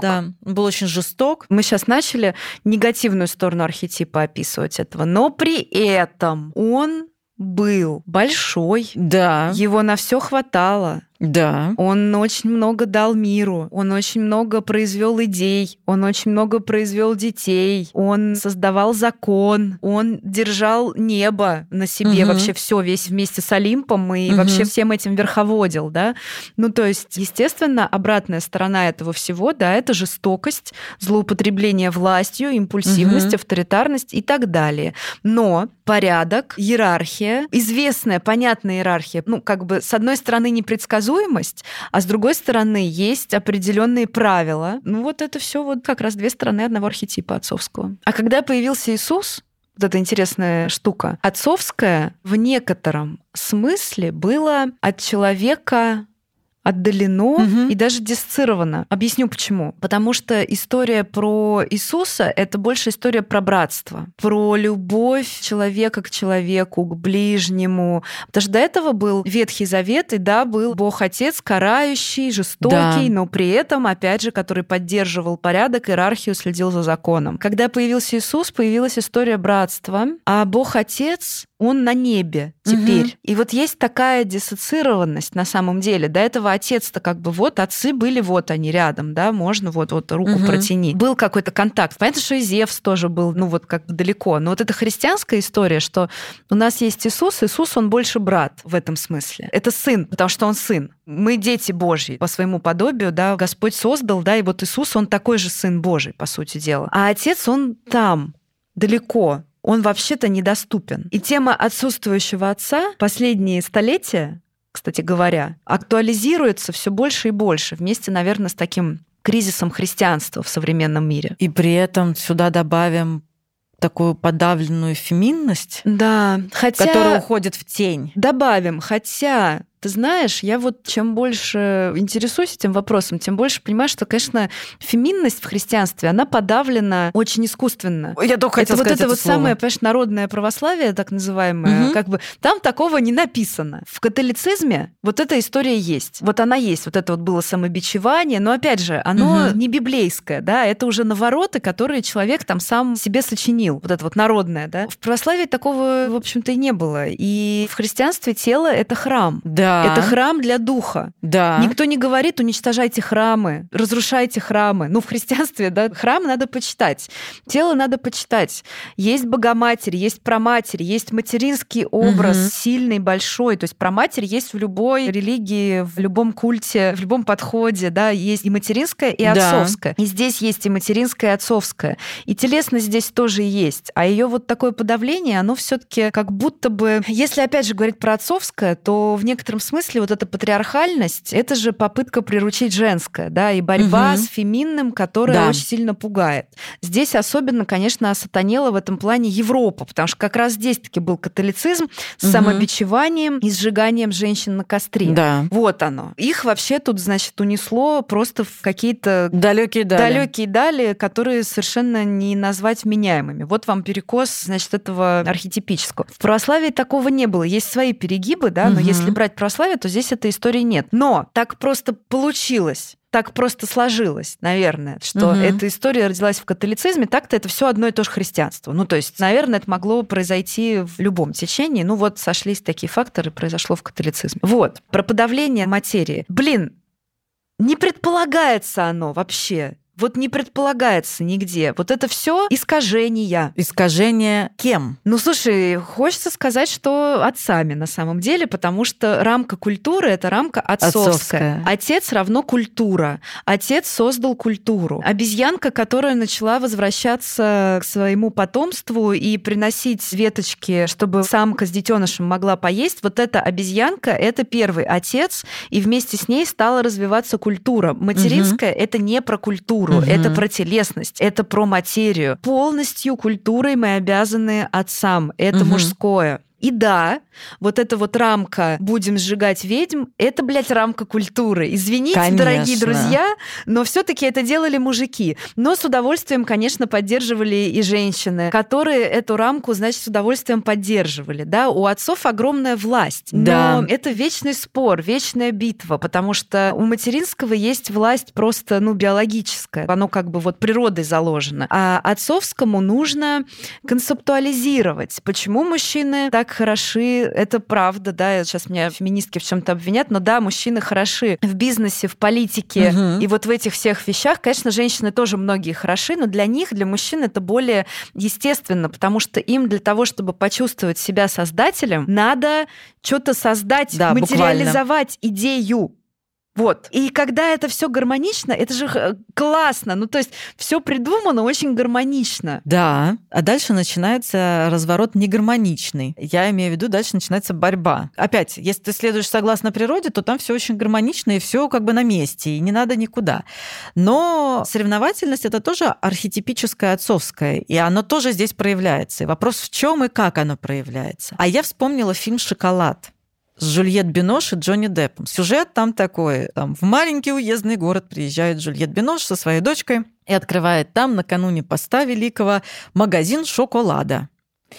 Он был очень жесток. Мы сейчас начали негативную сторону архетипа описывать этого, но при этом он был большой. Да. Его на все хватало. Да. Он очень много дал миру, он очень много произвел идей, он очень много произвел детей, он создавал закон, он держал небо на себе, вообще все весь вместе с Олимпом и вообще всем этим верховодил, да. Ну, то есть, естественно, обратная сторона этого всего, да, это жестокость, злоупотребление властью, импульсивность, авторитарность и так далее. Но порядок, иерархия, известная, понятная иерархия, ну, как бы, с одной стороны, непредсказуемость, а с другой стороны, есть определенные правила. Ну, вот это все вот как раз две стороны одного архетипа отцовского. А когда появился Иисус, вот эта интересная штука, отцовское в некотором смысле было от человека отдалено и даже диссоциировано. Объясню почему. Потому что история про Иисуса — это больше история про братство, про любовь человека к человеку, к ближнему. Потому что до этого был Ветхий Завет, и да, был Бог-Отец, карающий, жестокий, но при этом, опять же, который поддерживал порядок, иерархию, следил за законом. Когда появился Иисус, появилась история братства, а Бог-Отец, он на небе теперь. И вот есть такая диссоциированность на самом деле. До этого отец-то как бы вот, отцы были вот они рядом, да, можно вот руку протяни. Был какой-то контакт. Понятно, что и Зевс тоже был, ну вот как бы далеко. Но вот эта христианская история, что у нас есть Иисус, Иисус, он больше брат в этом смысле. Это сын, потому что он сын. Мы дети Божьи по своему подобию, да, Господь создал, да, и вот Иисус, он такой же сын Божий, по сути дела. А отец, он там, далеко. Он вообще-то недоступен. И тема отсутствующего отца последние столетия, кстати говоря, актуализируется все больше и больше вместе, наверное, с таким кризисом христианства в современном мире. И при этом сюда добавим такую подавленную феминность, да, которая уходит в тень. Добавим, хотя... Ты знаешь, я вот чем больше интересуюсь этим вопросом, тем больше понимаю, что, конечно, феминность в христианстве, она подавлена очень искусственно. Я только хотела сказать это это вот слово. Самое, понимаешь, народное православие, так называемое, как бы там такого не написано. В католицизме вот эта история есть. Вот она есть. Вот это вот было самобичевание, но, опять же, оно не библейское, да, это уже навороты, которые человек там сам себе сочинил. Вот это вот народное, да. В православии такого, в общем-то, и не было. И в христианстве тело — это храм. Да. Это храм для духа. Да. Никто не говорит, уничтожайте храмы, разрушайте храмы. Ну, в христианстве, да, храм надо почитать, тело надо почитать. Есть Богоматерь, есть Праматерь, есть материнский образ, сильный, большой. То есть Праматерь есть в любой религии, в любом культе, в любом подходе, да, есть и материнская, и отцовская. И здесь есть и материнская, и отцовская. И телесность здесь тоже есть. А ее вот такое подавление, оно все-таки как будто бы... Если, опять же, говорить про отцовское, то в некотором смысле вот эта патриархальность, это же попытка приручить женское, да, и борьба с феминным, которая очень сильно пугает. Здесь особенно, конечно, осатанела в этом плане Европа, потому что как раз здесь-таки был католицизм с самобичеванием и сжиганием женщин на костре. Да. Вот оно. Их вообще тут, значит, унесло просто в какие-то далекие дали, которые совершенно не назвать вменяемыми. Вот вам перекос, значит, этого архетипического. В православии такого не было. Есть свои перегибы, да, но если брать православие, то здесь этой истории нет. Но так просто получилось, так просто сложилось, наверное, что эта история родилась в католицизме, так-то это все одно и то же христианство. Ну, то есть, наверное, это могло произойти в любом течении. Ну, вот сошлись такие факторы, произошло в католицизме. Вот, про подавление материи. Блин, не предполагается оно вообще. Вот не предполагается нигде. Вот это все искажения. Искажение кем? Ну, слушай, хочется сказать, что отцами на самом деле, потому что рамка культуры — это рамка отцовская. Отец равно культура. Отец создал культуру. Обезьянка, которая начала возвращаться к своему потомству и приносить веточки, чтобы самка с детенышем могла поесть, вот эта обезьянка — это первый отец, и вместе с ней стала развиваться культура. Материнская — это не про культуру. Это про телесность, это про материю. Полностью культурой мы обязаны отцам. Это мужское. И да, вот эта вот рамка «будем сжигать ведьм» — это, блядь, рамка культуры. Извините, конечно, дорогие друзья, но все-таки это делали мужики. Но с удовольствием, конечно, поддерживали и женщины, которые эту рамку, значит, с удовольствием поддерживали. Да? У отцов огромная власть. Но это вечный спор, вечная битва, потому что у материнского есть власть просто, биологическая. Оно как бы вот природой заложено. А отцовскому нужно концептуализировать. Почему мужчины так хороши, это правда, да, сейчас меня феминистки в чем-то обвинят, но да, мужчины хороши в бизнесе, в политике, и вот в этих всех вещах, конечно, женщины тоже многие хороши, но для них, для мужчин это более естественно, потому что им для того, чтобы почувствовать себя создателем, надо что-то создать, материализовать идею. Вот. И когда это все гармонично, это же классно. Ну, то есть все придумано очень гармонично. Да. А дальше начинается разворот негармоничный. Я имею в виду, дальше начинается борьба. Опять, если ты следуешь согласно природе, то там все очень гармонично, и все как бы на месте, и не надо никуда. Но соревновательность — это тоже архетипическое отцовское, и оно тоже здесь проявляется. И вопрос, в чем и как оно проявляется. А я вспомнила фильм «Шоколад» с Жюльет Бинош и Джонни Деппом. Сюжет там такой. Там в маленький уездный город приезжает Жюльет Бинош со своей дочкой и открывает там накануне поста великого магазин шоколада.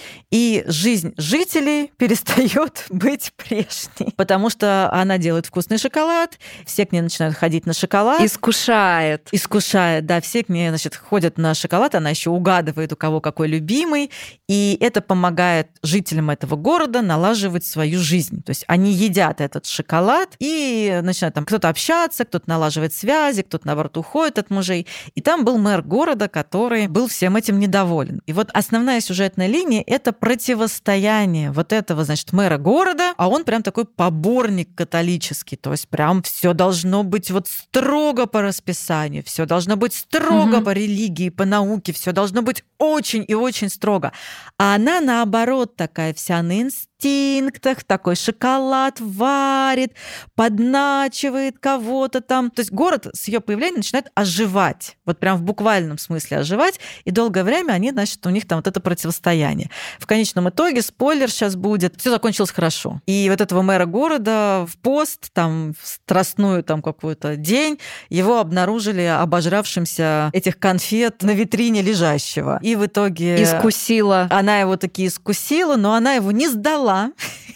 И жизнь жителей перестает быть прежней, потому что она делает вкусный шоколад, все к ней начинают ходить на шоколад. Искушает, да, все к ней, значит, ходят на шоколад, она еще угадывает, у кого какой любимый, и это помогает жителям этого города налаживать свою жизнь. То есть они едят этот шоколад и начинают там кто-то общаться, кто-то налаживает связи, кто-то, наоборот, уходит от мужей. И там был мэр города, который был всем этим недоволен. И вот основная сюжетная линия — это противостояние вот этого, значит, мэра города, а он прям такой поборник католический, то есть прям все должно быть вот строго по расписанию, все должно быть строго по религии, по науке, все должно быть очень и очень строго. А она, наоборот, такая вся на инстинктах, такой шоколад варит, подначивает кого-то там. То есть город с ее появлением начинает оживать, вот прям в буквальном смысле оживать, и долгое время они, значит, у них там вот это противостояние. В конечном итоге, спойлер сейчас будет, все закончилось хорошо. И вот этого мэра города в пост, там, в страстную там какой-то день, его обнаружили обожравшимся этих конфет на витрине лежащего. И в итоге... Искусила. Она его таки искусила, но она его не сдала.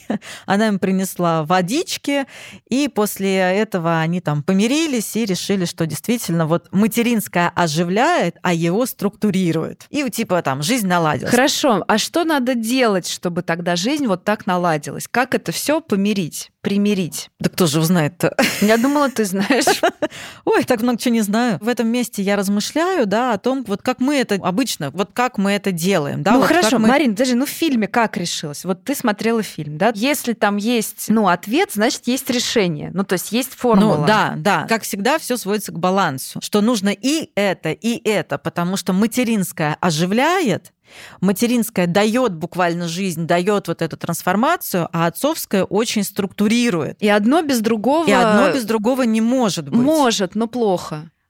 Она им принесла водички, и после этого они там помирились и решили, что действительно вот материнское оживляет, а его структурирует. И типа там жизнь наладилась. Хорошо, а что надо делать, чтобы тогда жизнь вот так наладилась? Как это все помирить? Примирить. Да кто же узнает-то? Я думала, ты знаешь. Ой, так много чего не знаю. В этом месте я размышляю, да, о том, вот как мы это обычно, вот как мы это делаем. Да, ну вот хорошо, Марин, даже в фильме как решилось? Вот ты смотрела фильм, да? Если там есть, ответ, значит, есть решение. Ну, то есть есть формула. Ну, да. Как всегда, все сводится к балансу. Что нужно и это, потому что материнское оживляет, материнская дает буквально жизнь, дает вот эту трансформацию, а отцовская очень структурирует. И одно без другого... не может быть. Может, но плохо.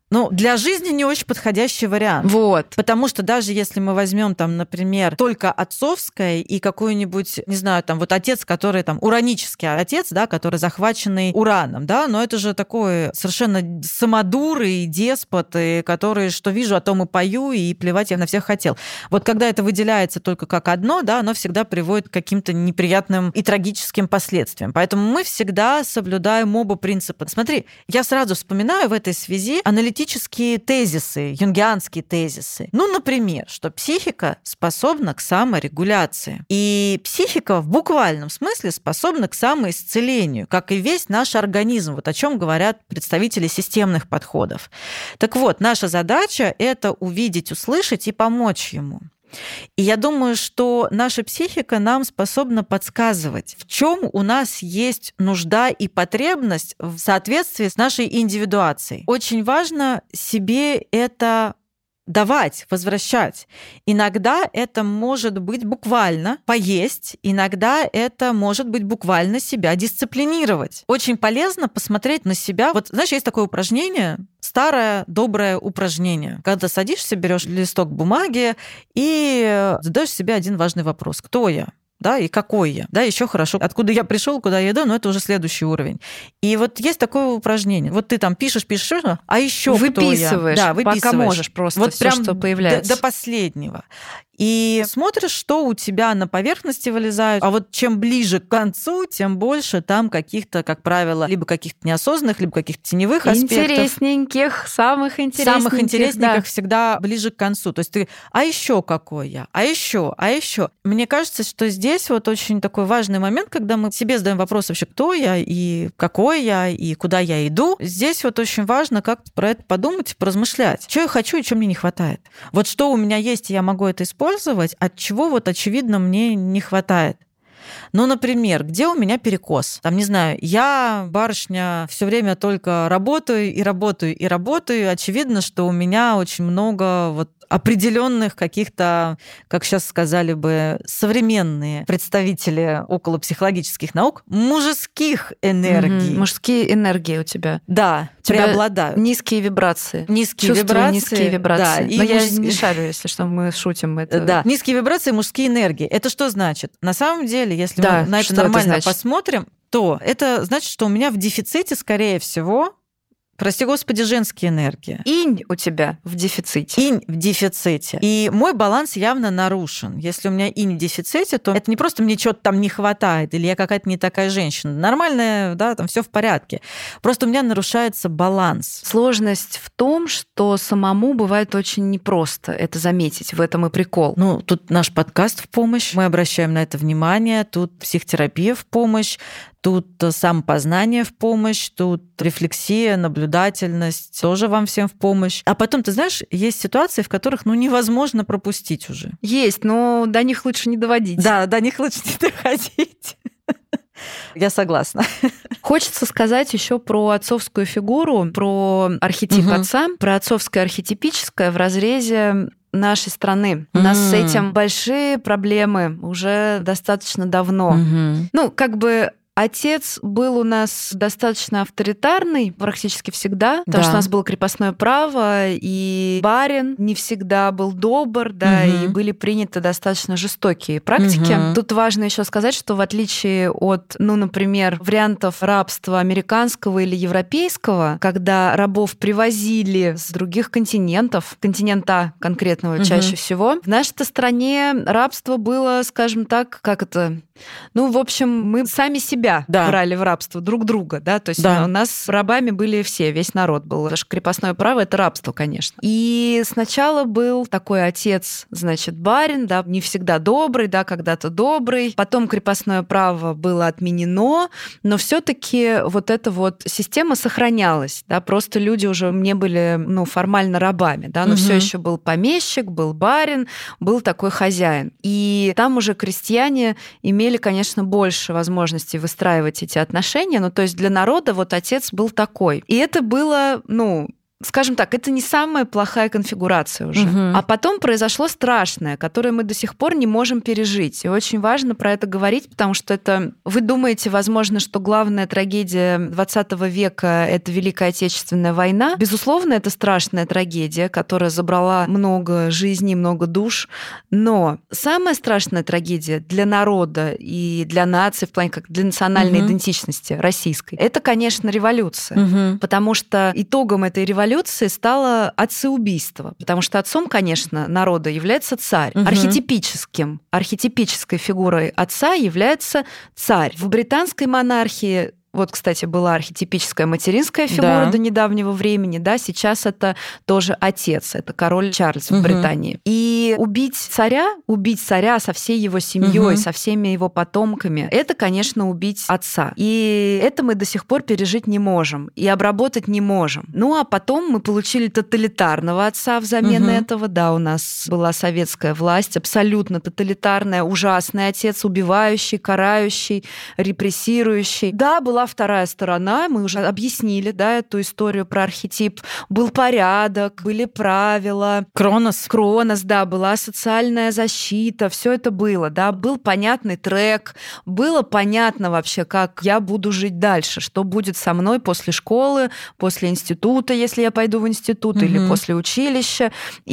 Ну, для жизни не очень подходящий вариант. Вот. Потому что даже если мы возьмем там, например, только отцовское и какой-нибудь, не знаю, там вот отец, который там уранический отец, да, который захваченный ураном, да, но это же такой совершенно самодур и деспот, и который, что вижу, о том и пою, и плевать я на всех хотел. Вот когда это выделяется только как одно, да, оно всегда приводит к каким-то неприятным и трагическим последствиям. Поэтому мы всегда соблюдаем оба принципа. Смотри, я сразу вспоминаю в этой связи аналитические тезисы, юнгианские тезисы. Ну, например, что психика способна к саморегуляции. И психика в буквальном смысле способна к самоисцелению, как и весь наш организм, вот о чем говорят представители системных подходов. Так вот, наша задача – это увидеть, услышать и помочь ему. И я думаю, что наша психика нам способна подсказывать, в чем у нас есть нужда и потребность в соответствии с нашей индивидуацией. Очень важно себе это давать, возвращать. Иногда это может быть буквально поесть, иногда это может быть буквально себя дисциплинировать. Очень полезно посмотреть на себя. Вот, знаешь, есть такое упражнение, старое доброе упражнение. Когда садишься, берешь листок бумаги и задаешь себе один важный вопрос. Кто я? Да, и какой я, да, еще хорошо, откуда я пришел, куда я иду, но это уже следующий уровень. И вот есть такое упражнение. Вот ты там пишешь, а еще выписываешь, кто я? Да, выписываешь. Пока можешь просто вот все, прям что появляется. До последнего. И смотришь, что у тебя на поверхности вылезает. А вот чем ближе к концу, тем больше там каких-то, как правило, либо каких-то неосознанных, либо каких-то теневых аспектов. Интересненьких, самых интересненьких. Да. Всегда ближе к концу. То есть ты, а еще какой я? А еще. Мне кажется, что здесь вот очень такой важный момент, когда мы себе задаем вопрос вообще, кто я, и какой я, и куда я иду. Здесь вот очень важно как-то про это подумать и поразмышлять. Что я хочу и что мне не хватает. Вот что у меня есть, и я могу это использовать, от чего вот очевидно мне не хватает. Ну, например, где у меня перекос? Там, не знаю, я, барышня, все время только работаю. Очевидно, что у меня очень много вот определенных каких-то, как сейчас сказали бы, современные представители околопсихологических наук, мужских энергий. Мужские энергии у тебя. Да, преобладают. Низкие вибрации. Низкие вибрации. Да, но я не шарю, если что, мы шутим. Это... Да, низкие вибрации, мужские энергии. Это что значит? На самом деле, если мы на это нормально посмотрим, то это значит, что у меня в дефиците, скорее всего, прости господи, женские энергии. Инь у тебя в дефиците. Инь в дефиците. И мой баланс явно нарушен. Если у меня инь в дефиците, то это не просто мне чего-то там не хватает, или я какая-то не такая женщина. Нормальная, да, там все в порядке. Просто у меня нарушается баланс. Сложность в том, что самому бывает очень непросто это заметить. В этом и прикол. Ну, тут наш подкаст в помощь. Мы обращаем на это внимание. Тут психотерапия в помощь. Тут самопознание в помощь, тут рефлексия, наблюдательность тоже вам всем в помощь. А потом, ты знаешь, есть ситуации, в которых невозможно пропустить уже. Есть, но до них лучше не доводить. Да, до них лучше не доходить. Я согласна. Хочется сказать еще про отцовскую фигуру, про архетип отца, про отцовское архетипическое в разрезе нашей страны. У нас с этим большие проблемы уже достаточно давно. Ну, как бы отец был у нас достаточно авторитарный практически всегда, потому что у нас было крепостное право, и барин не всегда был добр, да, и были приняты достаточно жестокие практики. Тут важно еще сказать, что в отличие от, например, вариантов рабства американского или европейского, когда рабов привозили с других континентов, континента конкретного чаще всего, в нашей стране рабство было, скажем так, в общем, мы сами себя брали в рабство друг друга, да, то есть у нас рабами были все, весь народ был. Потому что крепостное право — это рабство, конечно. И сначала был такой отец, значит, барин, да, не всегда добрый, да, когда-то добрый. Потом крепостное право было отменено, но все-таки вот эта вот система сохранялась, да, просто люди уже не были, формально рабами, да, но все еще был помещик, был барин, был такой хозяин. И там уже крестьяне имели, конечно, больше возможностей выстраивать эти отношения. То есть для народа вот отец был такой. И это было, скажем так, это не самая плохая конфигурация уже. А потом произошло страшное, которое мы до сих пор не можем пережить. И очень важно про это говорить, потому что это... Вы думаете, возможно, что главная трагедия 20 века — это Великая Отечественная война. Безусловно, это страшная трагедия, которая забрала много жизней, много душ. Но самая страшная трагедия для народа и для нации, в плане как для национальной идентичности российской, это, конечно, революция. Потому что итогом этой революции стало отцеубийство. Потому что отцом, конечно, народа является царь. Архетипической фигурой отца является царь. В британской монархии вот, кстати, была архетипическая материнская фигура до недавнего времени, да, сейчас это тоже отец, это король Чарльз в Британии. И убить царя со всей его семьей, со всеми его потомками, это, конечно, убить отца. И это мы до сих пор пережить не можем и обработать не можем. Ну, а потом мы получили тоталитарного отца взамен этого, да, у нас была советская власть, абсолютно тоталитарная, ужасный отец, убивающий, карающий, репрессирующий. Да, была вторая сторона, мы уже объяснили, да, эту историю про архетип. Был порядок, были правила. Кронос, да, была социальная защита, все это было, да, был понятный трек, было понятно вообще, как я буду жить дальше, что будет со мной после школы, после института, если я пойду в институт, или после училища,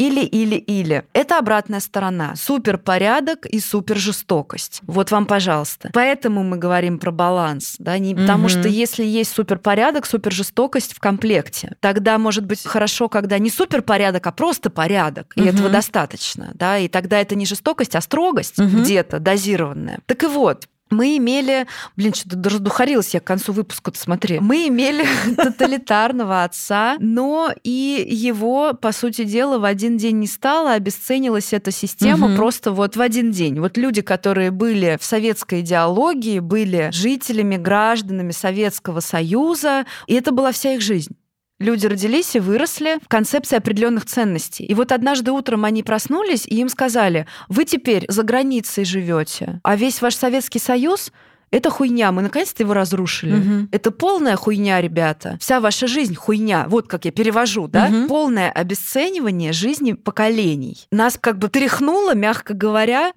или. Это обратная сторона. Суперпорядок и супержестокость. Вот вам, пожалуйста. Поэтому мы говорим про баланс, да, не потому что если есть суперпорядок, супержестокость в комплекте, тогда может быть хорошо, когда не суперпорядок, а просто порядок, и этого достаточно, да, и тогда это не жестокость, а строгость где-то дозированная. Так и вот, мы имели... что-то раздухарилась я к концу выпуска-то, смотри. Мы имели тоталитарного отца, но и его, по сути дела, в один день не стало, обесценилась эта система просто вот в один день. Вот люди, которые были в советской идеологии, были жителями, гражданами Советского Союза, и это была вся их жизнь. Люди родились и выросли в концепции определенных ценностей. И вот однажды утром они проснулись, и им сказали: вы теперь за границей живете, а весь ваш Советский Союз — это хуйня, мы наконец-то его разрушили. Это полная хуйня, ребята. Вся ваша жизнь — хуйня. Вот как я перевожу, да? Полное обесценивание жизни поколений. Нас как бы тряхнуло, мягко говоря,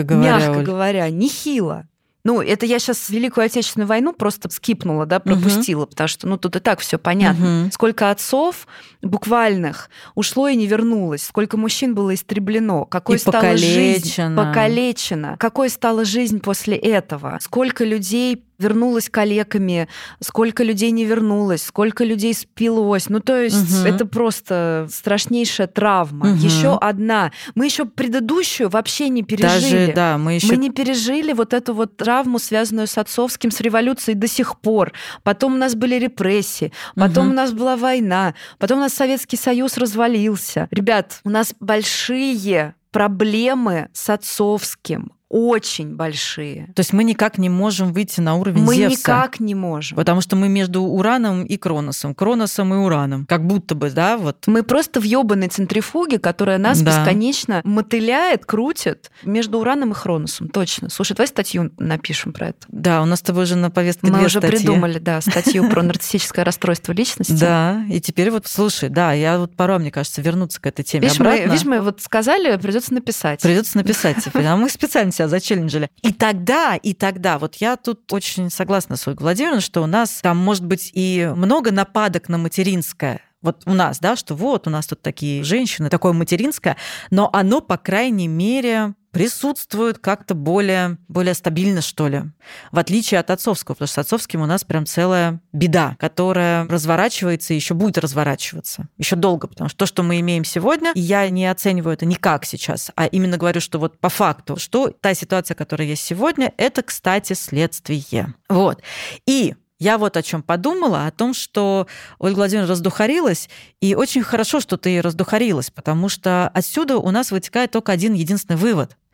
нехило. Ну, это я сейчас Великую Отечественную войну просто скипнула, да, пропустила, потому что, тут и так все понятно. Сколько отцов буквальных ушло и не вернулось, сколько мужчин было истреблено, какой стала жизнь покалечена, какой стала жизнь после этого, сколько людей вернулось калеками, сколько людей не вернулось, сколько людей спилось. Ну, то есть это просто страшнейшая травма. Еще одна. Мы еще предыдущую вообще не пережили. Мы не пережили вот эту вот травму, связанную с отцовским, с революцией до сих пор. Потом у нас были репрессии, потом у нас была война, потом у нас Советский Союз развалился. Ребят, у нас большие проблемы с отцовским. Очень большие. То есть мы никак не можем выйти на уровень Зевса. Мы никак не можем. Потому что мы между Ураном и Кроносом и Ураном. Как будто бы, да, вот. Мы просто в ёбаной центрифуге, которая нас бесконечно мотыляет, крутит между Ураном и Хроносом. Точно. Слушай, давай статью напишем про это. Да, у нас с тобой уже на повестке мы две уже статьи. Придумали, да, статью про нарциссическое расстройство личности. Да, и теперь вот, слушай, да, я вот пора, мне кажется, вернуться к этой теме обратно. Видишь, мы вот сказали, придется написать. Придется написать теперь. А мы специально себя зачелленджили. И тогда, вот я тут очень согласна с Ольгой Владимировной, что у нас там может быть и много нападок на материнское. Вот у нас, да, что вот у нас тут такие женщины, такое материнское, но оно, по крайней мере, присутствует как-то более стабильно, что ли, в отличие от отцовского, потому что с отцовским у нас прям целая беда, которая разворачивается и еще будет разворачиваться еще долго, потому что то, что мы имеем сегодня, я не оцениваю это никак сейчас, а именно говорю, что вот по факту, что та ситуация, которая есть сегодня, это, кстати, следствие. Вот. И я вот о чем подумала, о том, что Ольга Владимировна раздухарилась, и очень хорошо, что ты раздухарилась, потому что отсюда у нас вытекает только один единственный вывод.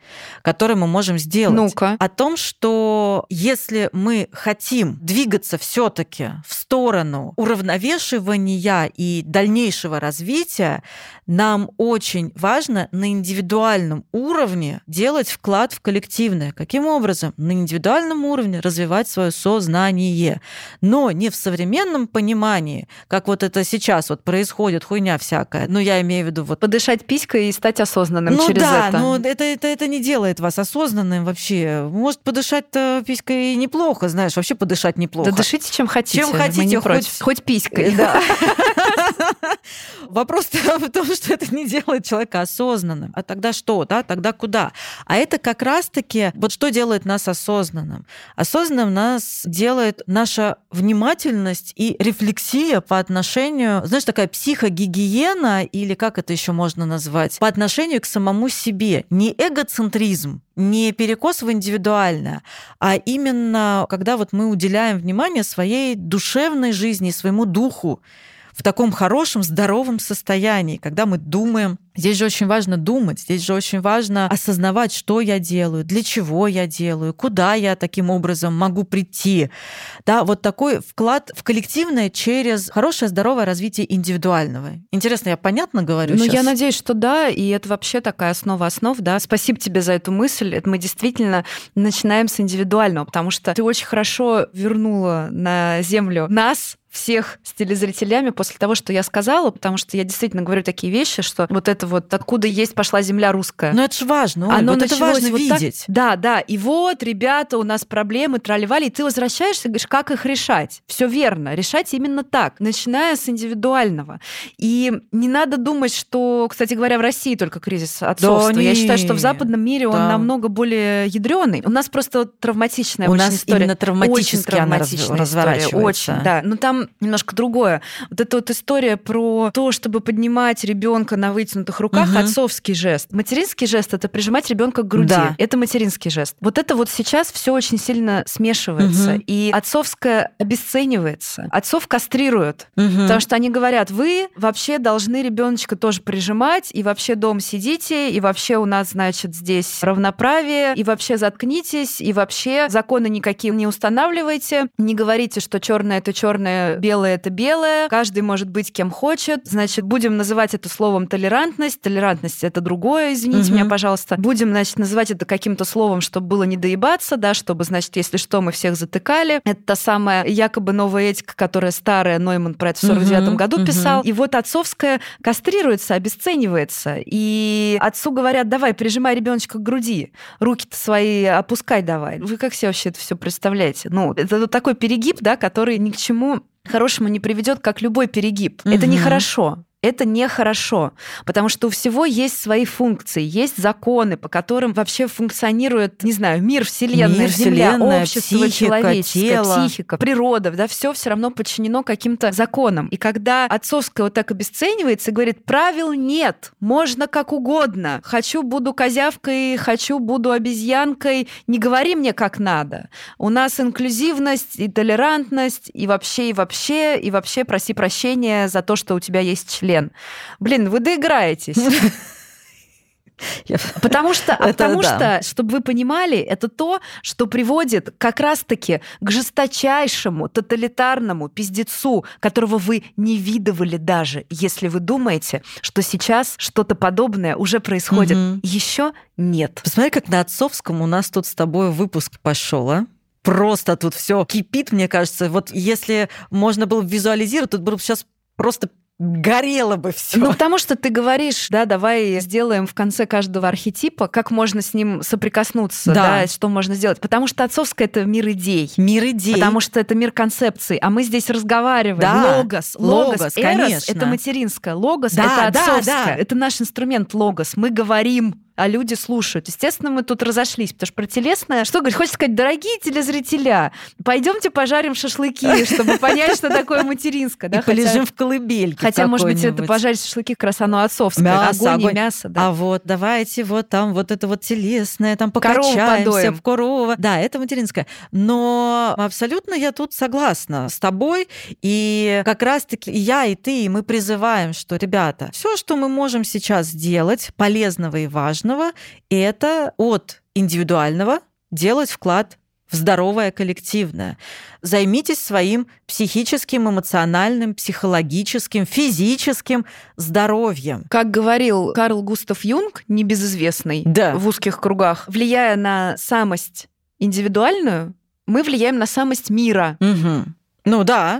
который мы можем сделать. Ну-ка. О том, что если мы хотим двигаться все-таки в сторону уравновешивания и дальнейшего развития, нам очень важно на индивидуальном уровне делать вклад в коллективное. Каким образом? На индивидуальном уровне развивать свое сознание. Но не в современном понимании, как вот это сейчас вот происходит, хуйня всякая. Но я имею в виду вот... Подышать писькой и стать осознанным через это. Ну да, это не делает вас осознанным вообще. Может, подышать-то писькой неплохо, знаешь, вообще подышать неплохо. Да дышите, чем хотите. Чем хотите, хоть писькой. Да. Вопрос в том, что это не делает человека осознанным. А тогда что, да? Тогда куда? А это как раз-таки вот что делает нас осознанным. Осознанным нас делает наша внимательность и рефлексия по отношению, знаешь, такая психогигиена, или как это еще можно назвать, по отношению к самому себе. Не эгоцентризм, не перекос в индивидуальное, а именно когда вот мы уделяем внимание своей душевной жизни, своему духу в таком хорошем, здоровом состоянии, когда мы думаем. Здесь же очень важно думать, здесь же очень важно осознавать, что я делаю, для чего я делаю, куда я таким образом могу прийти. Да, вот такой вклад в коллективное через хорошее, здоровое развитие индивидуального. Интересно, я понятно говорю сейчас? Я надеюсь, что да, и это вообще такая основа основ, да. Спасибо тебе за эту мысль. Это мы действительно начинаем с индивидуального, потому что ты очень хорошо вернула на землю нас, всех с телезрителями после того, что я сказала, потому что я действительно говорю такие вещи, что вот это вот откуда есть пошла земля русская. Но это же важно, Оль, оно вот это важно вот видеть. Так, да, и вот, ребята, у нас проблемы, тролливали, и ты возвращаешься и говоришь, как их решать. Все верно, решать именно так, начиная с индивидуального. И не надо думать, что, кстати говоря, в России только кризис отцовства. Да, я считаю, что в западном мире он да. намного более ядреный. У нас просто травматичная у очень нас история. Именно травматически очень травматичная она разворачивается. Очень, да. Но там немножко другое. Вот эта вот история про то, чтобы поднимать ребенка на вытянутых руках, отцовский жест. Материнский жест — это прижимать ребенка к груди. Да. Это материнский жест. Вот это вот сейчас все очень сильно смешивается. И отцовское обесценивается. Отцов кастрируют. Потому что они говорят, вы вообще должны ребеночка тоже прижимать, и вообще дома сидите, и вообще у нас, значит, здесь равноправие, и вообще заткнитесь, и вообще законы никакие не устанавливайте, не говорите, что черное это черное, белое это белое, каждый может быть кем хочет, значит, будем называть это словом толерантность. Толерантность — это другое, извините меня, пожалуйста. Будем, значит, называть это каким-то словом, чтобы было не доебаться, да, чтобы, значит, если что, мы всех затыкали. Это та самая якобы новая этика, которая старая, Нойман про это в 49-м году писал. И вот отцовская кастрируется, обесценивается. И отцу говорят, давай, прижимай ребеночка к груди, руки-то свои опускай давай. Вы как себе вообще это все представляете? Ну, это вот такой перегиб, да, который ни к чему хорошему не приведет, как любой перегиб. Это нехорошо. Это нехорошо, потому что у всего есть свои функции, есть законы, по которым вообще функционирует, не знаю, мир, Вселенная, Земля, общество, человеческое, психика, природа, да, все равно подчинено каким-то законам. И когда отцовское вот так обесценивается и говорит, правил нет, можно как угодно, хочу буду козявкой, хочу буду обезьянкой, не говори мне как надо. У нас инклюзивность и толерантность, и вообще проси прощения за то, что у тебя есть член. Блин, вы доиграетесь. Потому что, чтобы вы понимали, это то, что приводит как раз-таки к жесточайшему тоталитарному пиздецу, которого вы не видывали даже, если вы думаете, что сейчас что-то подобное уже происходит. Еще нет. Посмотри, как на отцовском у нас тут с тобой выпуск пошел, а? Просто тут все кипит, мне кажется. Вот если можно было визуализировать, тут было бы сейчас просто горело бы все. Ну, потому что ты говоришь, да, давай сделаем в конце каждого архетипа, как можно с ним соприкоснуться, да, что можно сделать. Потому что отцовское — это мир идей. Мир идей. Потому что это мир концепций. А мы здесь разговариваем. Да. Логос, конечно. Это материнское. Логос — это отцовское. Это наш инструмент логос. Мы говорим, а люди слушают. Естественно, мы тут разошлись, потому что про телесное... Что говорить? Хочется сказать, дорогие телезрителя, пойдемте пожарим шашлыки, чтобы понять, что такое материнское. И полежим в колыбельке. Хотя, может быть, это пожарить шашлыки как раз оно отцовское. Огонь и мясо, да. А вот давайте вот там вот это вот телесное, там покачаемся в корову. Да, это материнское. Но абсолютно я тут согласна с тобой. И как раз-таки я и ты, мы призываем, что, ребята, все, что мы можем сейчас сделать, полезного и важного, важного – это от индивидуального делать вклад в здоровое коллективное. Займитесь своим психическим, эмоциональным, психологическим, физическим здоровьем. Как говорил Карл Густав Юнг, небезызвестный в узких кругах, влияя на самость индивидуальную, мы влияем на самость мира. Угу. Ну да.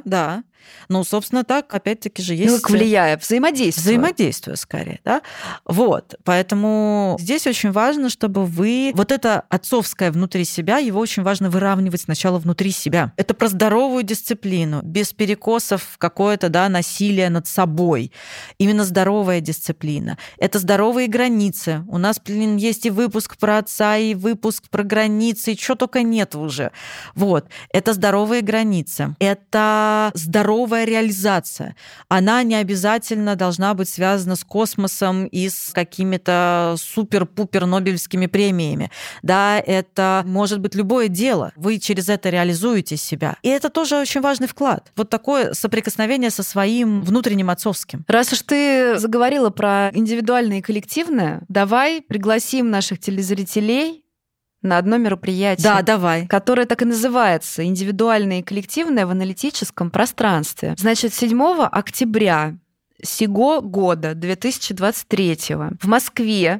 Ну, собственно, так, опять-таки же, есть... Ну, как влияя, взаимодействие, скорее, да? Вот, поэтому здесь очень важно, чтобы вы... Вот это отцовское внутри себя, его очень важно выравнивать сначала внутри себя. Это про здоровую дисциплину, без перекосов в какое-то, насилие над собой. Именно здоровая дисциплина. Это здоровые границы. У нас, есть и выпуск про отца, и выпуск про границы, и чего только нет уже. Вот. Это здоровые границы. Это здоровая реализация. Она не обязательно должна быть связана с космосом и с какими-то супер-пупер нобелевскими премиями. Да, это может быть любое дело. Вы через это реализуете себя. И это тоже очень важный вклад. Вот такое соприкосновение со своим внутренним отцовским. Раз уж ты заговорила про индивидуальное и коллективное, давай пригласим наших телезрителей на одно мероприятие. Да, давай. Которое так и называется «Индивидуальное и коллективное в аналитическом пространстве». Значит, 7 октября сего года, 2023, в Москве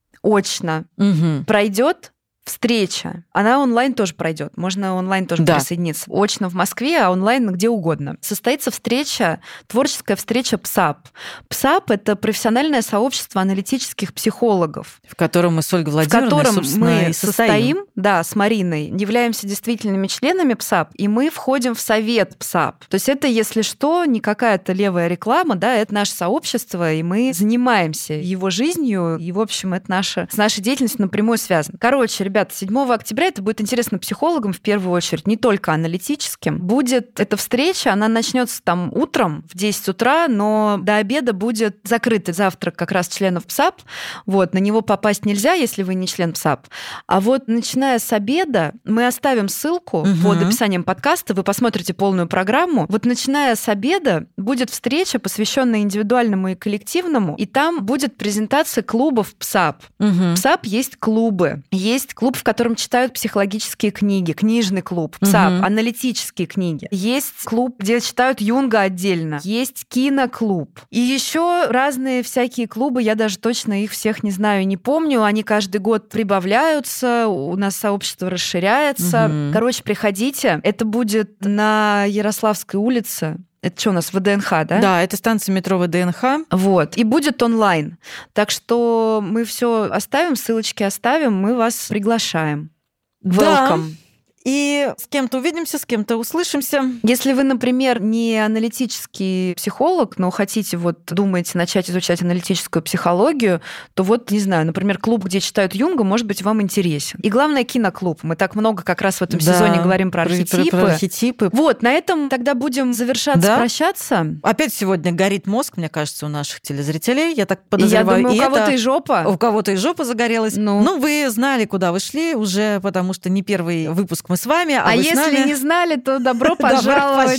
очно пройдет встреча. Она онлайн тоже пройдет. Можно онлайн тоже присоединиться. Очно в Москве, а онлайн где угодно. Состоится встреча, творческая встреча ПСАП. ПСАП — это профессиональное сообщество аналитических психологов. В котором мы с Ольгой Владимировной, мы состоим, с Мариной, являемся действительными членами ПСАП, и мы входим в совет ПСАП. То есть это, если что, не какая-то левая реклама, это наше сообщество, и мы занимаемся его жизнью, и, в общем, это с нашей деятельностью напрямую связано. Короче, ребята, 7 октября это будет интересно психологам в первую очередь, не только аналитическим. Будет эта встреча, она начнется там утром в 10 утра, но до обеда будет закрытый завтрак как раз членов ПСАП. Вот, на него попасть нельзя, если вы не член ПСАП. А вот начиная с обеда, мы оставим ссылку под описанием подкаста, вы посмотрите полную программу. Вот начиная с обеда будет встреча, посвященная индивидуальному и коллективному, и там будет презентация клубов ПСАП. В ПСАП есть клубы. Есть клуб, в котором читают психологические книги, книжный клуб, ПСАП, аналитические книги. Есть клуб, где читают Юнга отдельно. Есть киноклуб. И еще разные всякие клубы, я даже точно их всех не знаю и не помню. Они каждый год прибавляются, у нас сообщество расширяется. Короче, приходите. Это будет на Ярославской улице. Это что у нас, ВДНХ, да? Да, это станция метро ВДНХ. Вот. И будет онлайн. Так что мы все оставим, ссылочки оставим, мы вас приглашаем. Welcome. Да. И с кем-то увидимся, с кем-то услышимся. Если вы, например, не аналитический психолог, но хотите, думаете начать изучать аналитическую психологию, то не знаю, например, клуб, где читают Юнга, может быть, вам интересен. И главное, киноклуб. Мы так много как раз в этом сезоне говорим про архетипы. Про архетипы. Вот, на этом тогда будем завершаться, прощаться. Опять сегодня горит мозг, мне кажется, у наших телезрителей. Я так подозреваю. Я думаю, у кого-то и жопа. У кого-то и жопа загорелась. Ну, вы знали, куда вы шли уже, потому что не первый выпуск мы с вами, а если не знали, то добро пожаловать.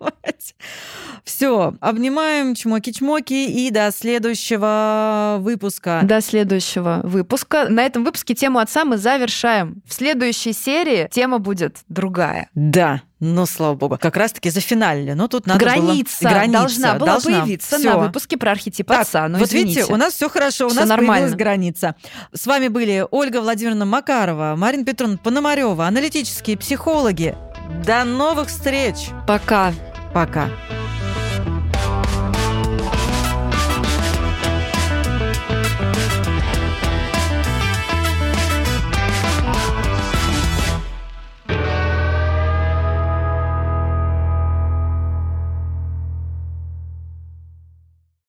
Все, обнимаем, чмоки-чмоки, и до следующего выпуска. До следующего выпуска. На этом выпуске тему отца мы завершаем. В следующей серии тема будет другая. Да. Ну, слава богу. Как раз-таки зафиналили. Но тут надо Граница должна была появиться на выпуске про архетип отца. Ну, вот извините. видите, у нас все хорошо, у нас появилась граница. С вами были Ольга Владимировна Макарова, Марина Петровна Пономарёва, аналитические психологи. До новых встреч. Пока. Пока.